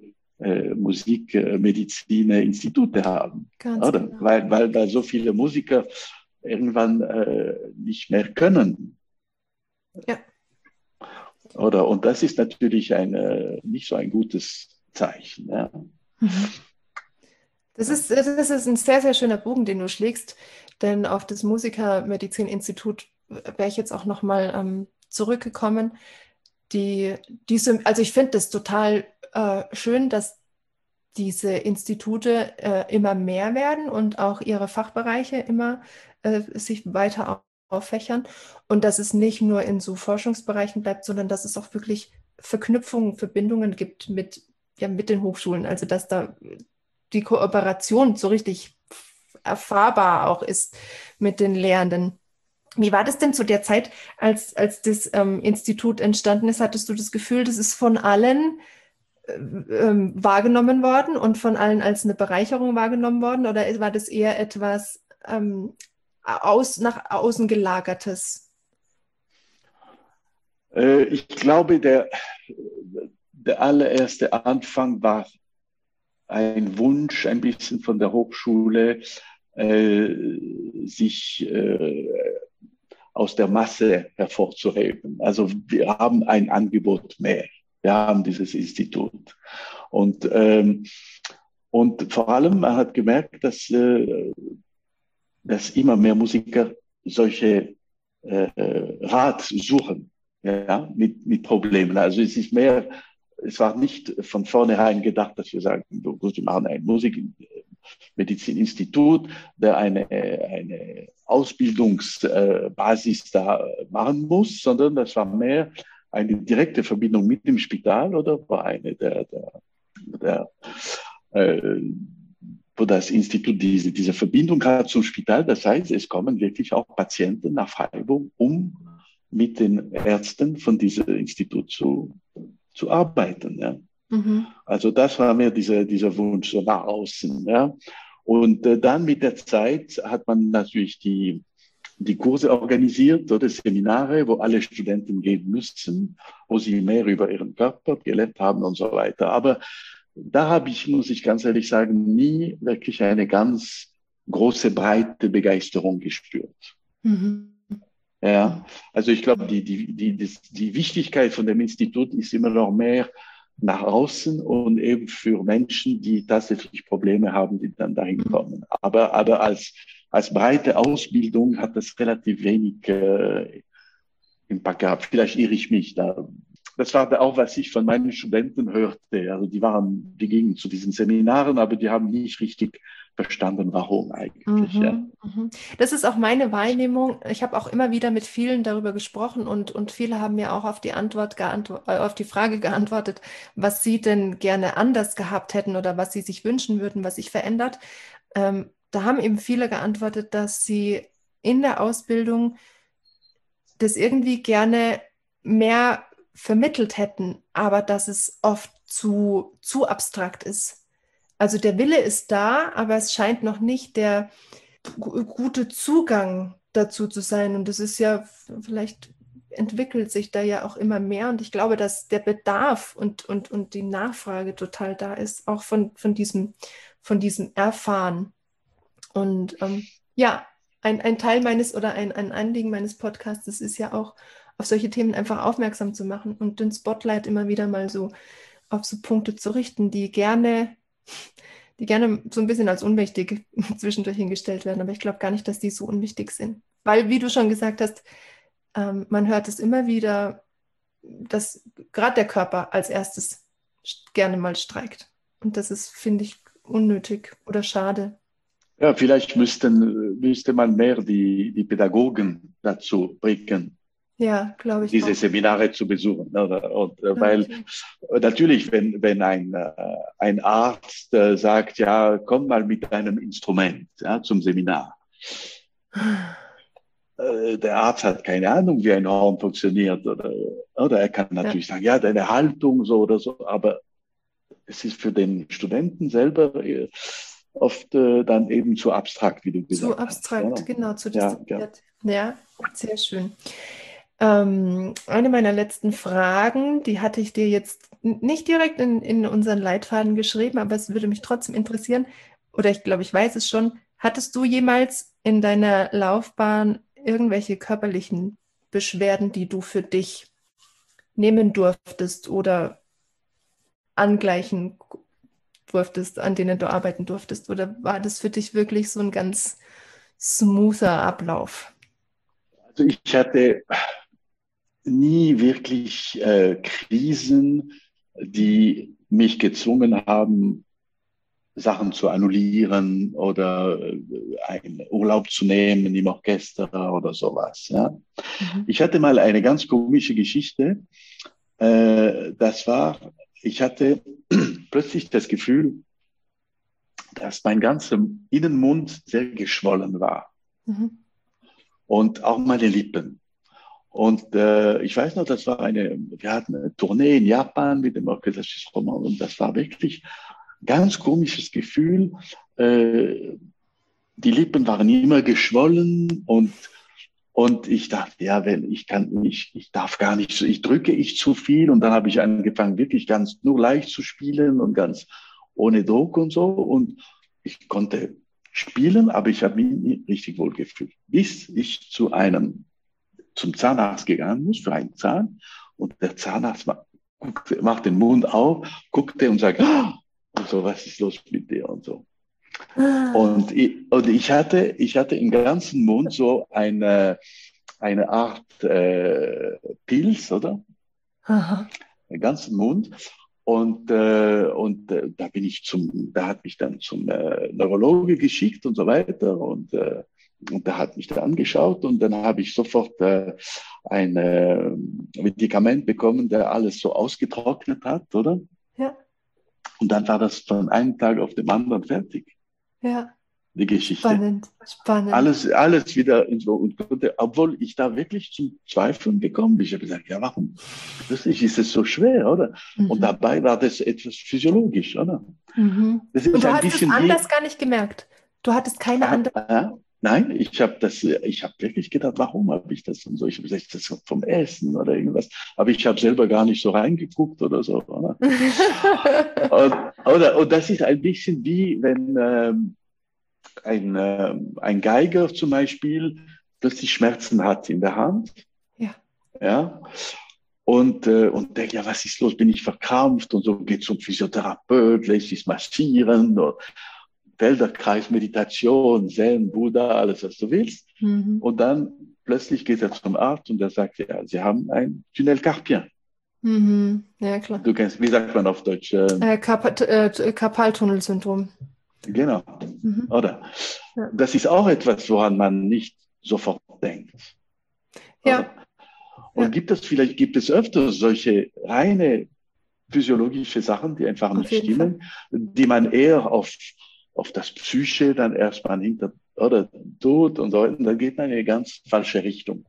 Musikmedizin-Institute haben. Ganz Oder? genau. Weil so viele Musiker irgendwann nicht mehr können. Ja. Oder? Und das ist natürlich nicht so ein gutes Zeichen. Ja. Mhm. Das ist ein sehr, sehr schöner Bogen, den du schlägst, denn auf das Musikermedizin-Institut wäre ich jetzt auch nochmal zurückgekommen. Also ich finde das total schön, dass diese Institute immer mehr werden und auch ihre Fachbereiche immer sich weiter auffächern und dass es nicht nur in so Forschungsbereichen bleibt, sondern dass es auch wirklich Verknüpfungen, Verbindungen gibt mit den Hochschulen. Also dass da die Kooperation so richtig erfahrbar auch ist mit den Lehrenden. Wie war das denn zu der Zeit, als das Institut entstanden ist? Hattest du das Gefühl, das ist von allen wahrgenommen worden und von allen als eine Bereicherung wahrgenommen worden? Oder war das eher etwas nach außen gelagertes? Ich glaube, der allererste Anfang war ein Wunsch ein bisschen von der Hochschule, sich aus der Masse hervorzuheben. Also wir haben ein Angebot mehr. Wir haben dieses Institut. Und vor allem, man hat gemerkt, dass immer mehr Musiker solche Rat suchen, ja, mit Problemen. Also es war nicht von vornherein gedacht, dass wir sagen, wir machen ein Medizininstitut, der eine Ausbildungsbasis da machen muss, sondern das war mehr eine direkte Verbindung mit dem Spital oder war eine der wo das Institut diese Verbindung hat zum Spital. Das heißt, es kommen wirklich auch Patienten nach Freiburg, um mit den Ärzten von diesem Institut zu arbeiten. Ja. Mhm. Also das war mehr dieser Wunsch so nach außen. Ja. Und dann mit der Zeit hat man natürlich die Kurse organisiert oder Seminare, wo alle Studenten gehen müssen, wo sie mehr über ihren Körper gelernt haben und so weiter. Aber da habe ich, muss ich ganz ehrlich sagen, nie wirklich eine ganz große, breite Begeisterung gespürt. Mhm. Ja, also ich glaube, die Wichtigkeit von dem Institut ist immer noch mehr nach außen und eben für Menschen, die tatsächlich Probleme haben, die dann dahin kommen. Aber als breite Ausbildung hat das relativ wenig Impact gehabt. Vielleicht irre ich mich da. Das war auch, was ich von meinen Studenten hörte. Also die gingen zu diesen Seminaren, aber die haben nicht richtig verstanden, warum eigentlich. Ja. Das ist auch meine Wahrnehmung. Ich habe auch immer wieder mit vielen darüber gesprochen und viele haben mir auch auf die auf die Frage geantwortet, was sie denn gerne anders gehabt hätten oder was sie sich wünschen würden, was sich verändert. Da haben eben viele geantwortet, dass sie in der Ausbildung das irgendwie gerne mehr vermittelt hätten, aber dass es oft zu abstrakt ist. Also der Wille ist da, aber es scheint noch nicht der gute Zugang dazu zu sein. Und das ist ja, vielleicht entwickelt sich da ja auch immer mehr. Und ich glaube, dass der Bedarf und die Nachfrage total da ist, auch von diesem Erfahren. Und ja, ein Teil ein Anliegen meines Podcasts ist ja auch, auf solche Themen einfach aufmerksam zu machen und den Spotlight immer wieder mal so auf so Punkte zu richten, die gerne so ein bisschen als unwichtig zwischendurch hingestellt werden. Aber ich glaube gar nicht, dass die so unwichtig sind. Weil, wie du schon gesagt hast, man hört es immer wieder, dass gerade der Körper als erstes gerne mal streikt. Und das ist, finde ich, unnötig oder schade. Ja, vielleicht müsste man mehr die Pädagogen dazu bringen. Ja, glaube ich. Diese Seminare zu besuchen. Weil natürlich, wenn ein Arzt sagt, ja, komm mal mit deinem Instrument zum Seminar. Der Arzt hat keine Ahnung, wie ein Horn funktioniert. Oder er kann natürlich sagen, ja, deine Haltung so oder so. Aber es ist für den Studenten selber oft dann eben zu abstrakt, wie du gesagt hast. Zu abstrakt, genau, zu diszipliniert. Ja, sehr schön. Eine meiner letzten Fragen, die hatte ich dir jetzt nicht direkt in unseren Leitfaden geschrieben, aber es würde mich trotzdem interessieren, oder ich glaube, ich weiß es schon, hattest du jemals in deiner Laufbahn irgendwelche körperlichen Beschwerden, die du für dich nehmen durftest oder angleichen durftest, an denen du arbeiten durftest? Oder war das für dich wirklich so ein ganz smoother Ablauf? Also ich hatte nie wirklich Krisen, die mich gezwungen haben, Sachen zu annullieren oder einen Urlaub zu nehmen im Orchester oder sowas. Ja. Ich hatte mal eine ganz komische Geschichte. Ich hatte plötzlich das Gefühl, dass mein ganzer Innenmund sehr geschwollen war. Und auch meine Lippen. Und ich weiß noch, wir hatten eine Tournee in Japan mit dem Orchester Roman und das war wirklich ein ganz komisches Gefühl. Die Lippen waren immer geschwollen und ich dachte, ja, ich darf gar nicht so, ich drücke zu viel und dann habe ich angefangen, wirklich ganz nur leicht zu spielen und ganz ohne Druck und so und ich konnte spielen, aber ich habe mich nie richtig wohl gefühlt, bis ich zum Zahnarzt gegangen muss für einen Zahn und der Zahnarzt macht den Mund auf, guckte und sagt, und so, was ist los mit dir und so. Und ich hatte im ganzen Mund so eine Art Pilz, oder? Im ganzen Mund. Da hat mich dann zum Neurologe geschickt und so weiter. Und der hat mich da angeschaut und dann habe ich sofort ein Medikament bekommen, der alles so ausgetrocknet hat, oder? Ja, Und dann war das von einem Tag auf den anderen fertig, ja. die Geschichte. Spannend, spannend. Alles wieder in so und konnte, obwohl ich da wirklich zum Zweifeln gekommen bin. Ich habe gesagt, ja, warum? Plötzlich ist es so schwer, oder? Und dabei war das etwas physiologisch, oder? Das Und ist du ein hast es bisschen anders gar nicht gemerkt. Du hattest keine andere. Nein, ich habe wirklich gedacht, warum habe ich das und so? Ich habe gesagt, das ist vom Essen oder irgendwas. Aber ich habe selber gar nicht so reingeguckt oder so. Oder? Und das ist ein bisschen wie, wenn ein Geiger zum Beispiel plötzlich Schmerzen hat in der Hand. Ja. Ja. Und denkt, ja, was ist los? Bin ich verkrampft? Und so geht zum Physiotherapeut, lässt sich massieren. Oder Felderkreis, Meditation, Zen, Buddha, alles, was du willst. Und dann plötzlich geht er zum Arzt und der sagt, ja, Sie haben ein Tunnel carpien. Ja, klar. Du kennst, wie sagt man auf Deutsch? Karpaltunnelsyndrom. Genau, oder? Ja. Das ist auch etwas, woran man nicht sofort denkt. Ja. Und gibt es öfter solche reine physiologische Sachen, die einfach nicht stimmen, die man eher auf das Psyche dann erstmal tut und so, und dann geht man in eine ganz falsche Richtung.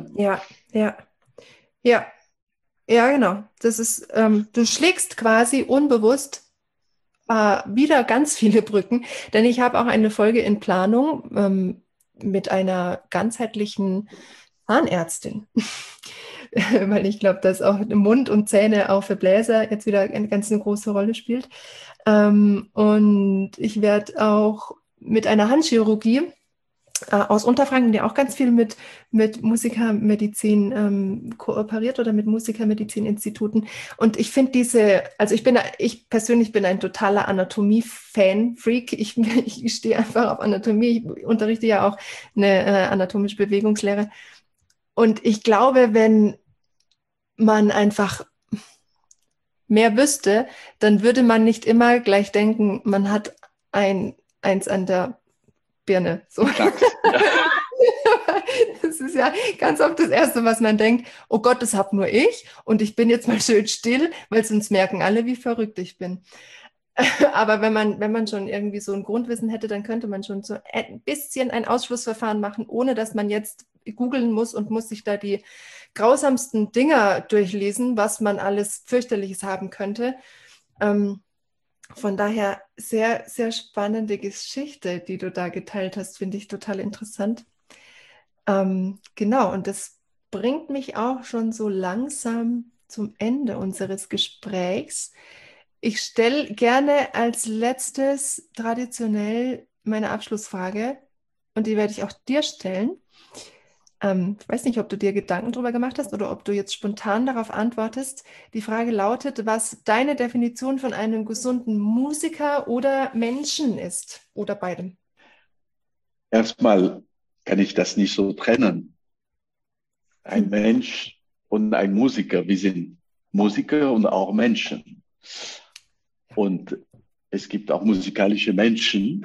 Ja, genau. Das ist, du schlägst quasi unbewusst wieder ganz viele Brücken, denn ich habe auch eine Folge in Planung mit einer ganzheitlichen Zahnärztin. Weil ich glaube, dass auch Mund und Zähne auch für Bläser jetzt wieder eine ganz große Rolle spielt. Und ich werde auch mit einer Handchirurgie aus Unterfranken, die auch ganz viel mit Musikermedizin kooperiert oder mit Musikermedizininstituten. Und ich finde ich persönlich bin ein totaler Anatomie-Fan-Freak. Ich stehe einfach auf Anatomie. Ich unterrichte ja auch eine anatomische Bewegungslehre. Und ich glaube, wenn man einfach mehr wüsste, dann würde man nicht immer gleich denken, man hat eins an der Birne. So. Das ist ja ganz oft das Erste, was man denkt, oh Gott, das habe nur ich und ich bin jetzt mal schön still, weil sonst merken alle, wie verrückt ich bin. Aber wenn man schon irgendwie so ein Grundwissen hätte, dann könnte man schon so ein bisschen ein Ausschlussverfahren machen, ohne dass man jetzt googeln muss und muss sich da die grausamsten Dinger durchlesen, was man alles fürchterliches haben könnte. Von daher sehr, sehr spannende Geschichte, die du da geteilt hast, finde ich total interessant. Genau, und das bringt mich auch schon so langsam zum Ende unseres Gesprächs. Ich stelle gerne als letztes traditionell meine Abschlussfrage und die werde ich auch dir stellen. Ich weiß nicht, ob du dir Gedanken darüber gemacht hast oder ob du jetzt spontan darauf antwortest. Die Frage lautet, was deine Definition von einem gesunden Musiker oder Menschen ist oder beidem. Erstmal kann ich das nicht so trennen. Ein Mensch und ein Musiker, wir sind Musiker und auch Menschen. Und es gibt auch musikalische Menschen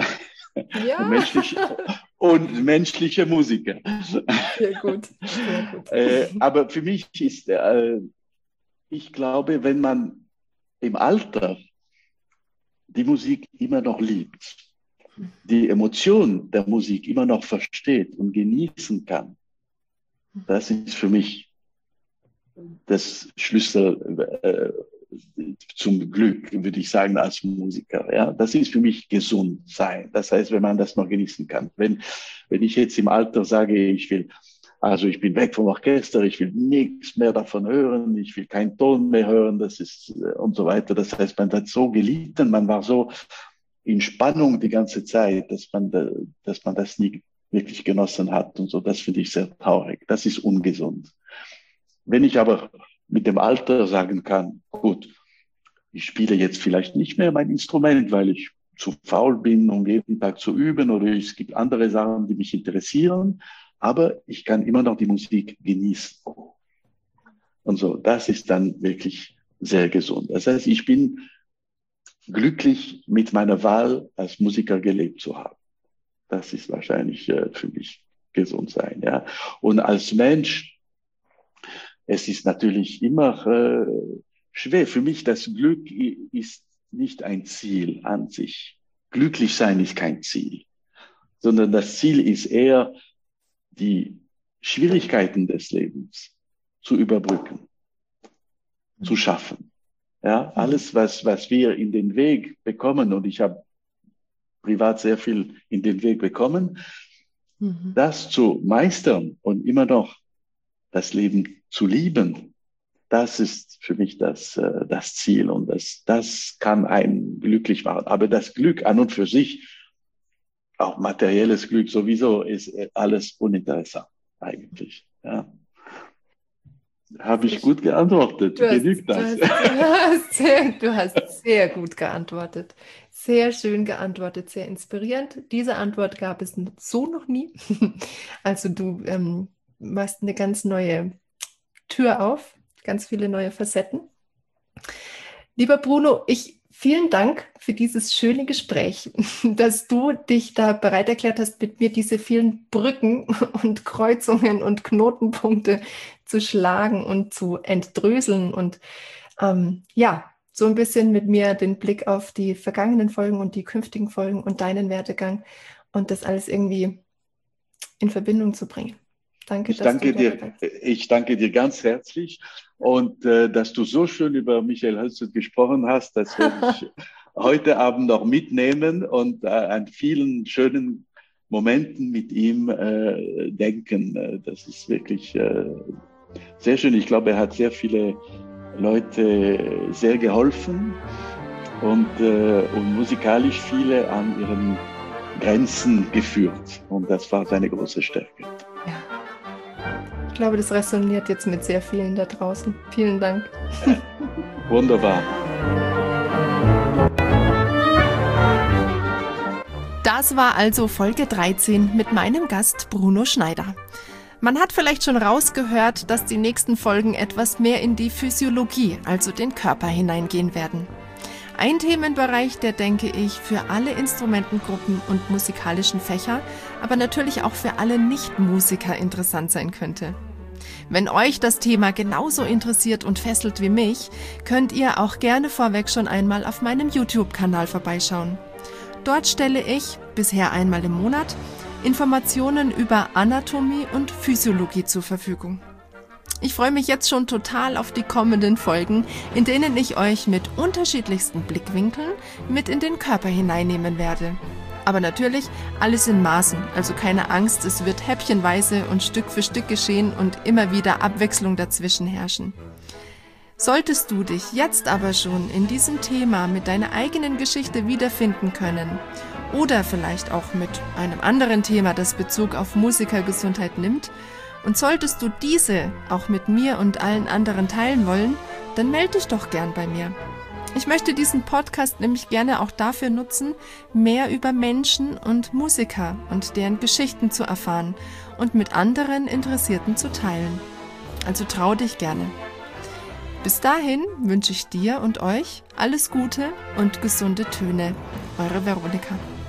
und menschliche Musiker. Sehr gut, sehr gut. Aber für mich ist, ich glaube, wenn man im Alter die Musik immer noch liebt, die Emotion der Musik immer noch versteht und genießen kann, das ist für mich das Schlüssel zum Glück, würde ich sagen, als Musiker. Ja, das ist für mich gesund sein. Das heißt, wenn man das noch genießen kann. Wenn ich jetzt im Alter sage, ich bin weg vom Orchester, ich will nichts mehr davon hören, ich will keinen Ton mehr hören, das ist und so weiter. Das heißt, man hat so gelitten, man war so in Spannung die ganze Zeit, dass man das nie wirklich genossen hat und so. Das finde ich sehr traurig. Das ist ungesund. Wenn ich aber mit dem Alter sagen kann, gut, ich spiele jetzt vielleicht nicht mehr mein Instrument, weil ich zu faul bin, um jeden Tag zu üben, oder es gibt andere Sachen, die mich interessieren, aber ich kann immer noch die Musik genießen. Und so, das ist dann wirklich sehr gesund. Das heißt, ich bin glücklich mit meiner Wahl als Musiker gelebt zu haben. Das ist wahrscheinlich für mich gesund sein. Ja. Und als Mensch, es ist natürlich immer schwer. Für mich, das Glück ist nicht ein Ziel an sich. Glücklich sein ist kein Ziel, sondern das Ziel ist eher, die Schwierigkeiten des Lebens zu überbrücken, zu schaffen. Ja, alles, was wir in den Weg bekommen, und ich habe privat sehr viel in den Weg bekommen, das zu meistern und immer noch das Leben zu lieben, das ist für mich das Ziel, und das kann einen glücklich machen. Aber das Glück an und für sich, auch materielles Glück sowieso, ist alles uninteressant eigentlich. Ja. Habe ich gut geantwortet? Genügt das? Du hast sehr gut geantwortet. Sehr schön geantwortet, sehr inspirierend. Diese Antwort gab es so noch nie. Also du machst eine ganz neue Tür auf, ganz viele neue Facetten. Lieber Bruno, vielen Dank für dieses schöne Gespräch, dass du dich da bereit erklärt hast, mit mir diese vielen Brücken und Kreuzungen und Knotenpunkte zu schlagen und zu entdröseln und so ein bisschen mit mir den Blick auf die vergangenen Folgen und die künftigen Folgen und deinen Werdegang und das alles irgendwie in Verbindung zu bringen. Danke, ich danke dir ganz herzlich, und dass du so schön über Michael Hölzl gesprochen hast, das werde ich heute Abend noch mitnehmen und an vielen schönen Momenten mit ihm denken. Das ist wirklich sehr schön. Ich glaube, er hat sehr viele Leute sehr geholfen und musikalisch viele an ihren Grenzen geführt. Und das war seine große Stärke. Ja. Ich glaube, das resoniert jetzt mit sehr vielen da draußen. Vielen Dank. Wunderbar. Das war also Folge 13 mit meinem Gast Bruno Schneider. Man hat vielleicht schon rausgehört, dass die nächsten Folgen etwas mehr in die Physiologie, also den Körper hineingehen werden. Ein Themenbereich, der, denke ich, für alle Instrumentengruppen und musikalischen Fächer, aber natürlich auch für alle Nicht-Musiker interessant sein könnte. Wenn euch das Thema genauso interessiert und fesselt wie mich, könnt ihr auch gerne vorweg schon einmal auf meinem YouTube-Kanal vorbeischauen. Dort stelle ich, bisher einmal im Monat, Informationen über Anatomie und Physiologie zur Verfügung. Ich freue mich jetzt schon total auf die kommenden Folgen, in denen ich euch mit unterschiedlichsten Blickwinkeln mit in den Körper hineinnehmen werde. Aber natürlich alles in Maßen, also keine Angst, es wird häppchenweise und Stück für Stück geschehen und immer wieder Abwechslung dazwischen herrschen. Solltest du dich jetzt aber schon in diesem Thema mit deiner eigenen Geschichte wiederfinden können oder vielleicht auch mit einem anderen Thema, das Bezug auf Musikergesundheit nimmt, und solltest du diese auch mit mir und allen anderen teilen wollen, dann melde dich doch gern bei mir. Ich möchte diesen Podcast nämlich gerne auch dafür nutzen, mehr über Menschen und Musiker und deren Geschichten zu erfahren und mit anderen Interessierten zu teilen. Also trau dich gerne. Bis dahin wünsche ich dir und euch alles Gute und gesunde Töne. Eure Veronika.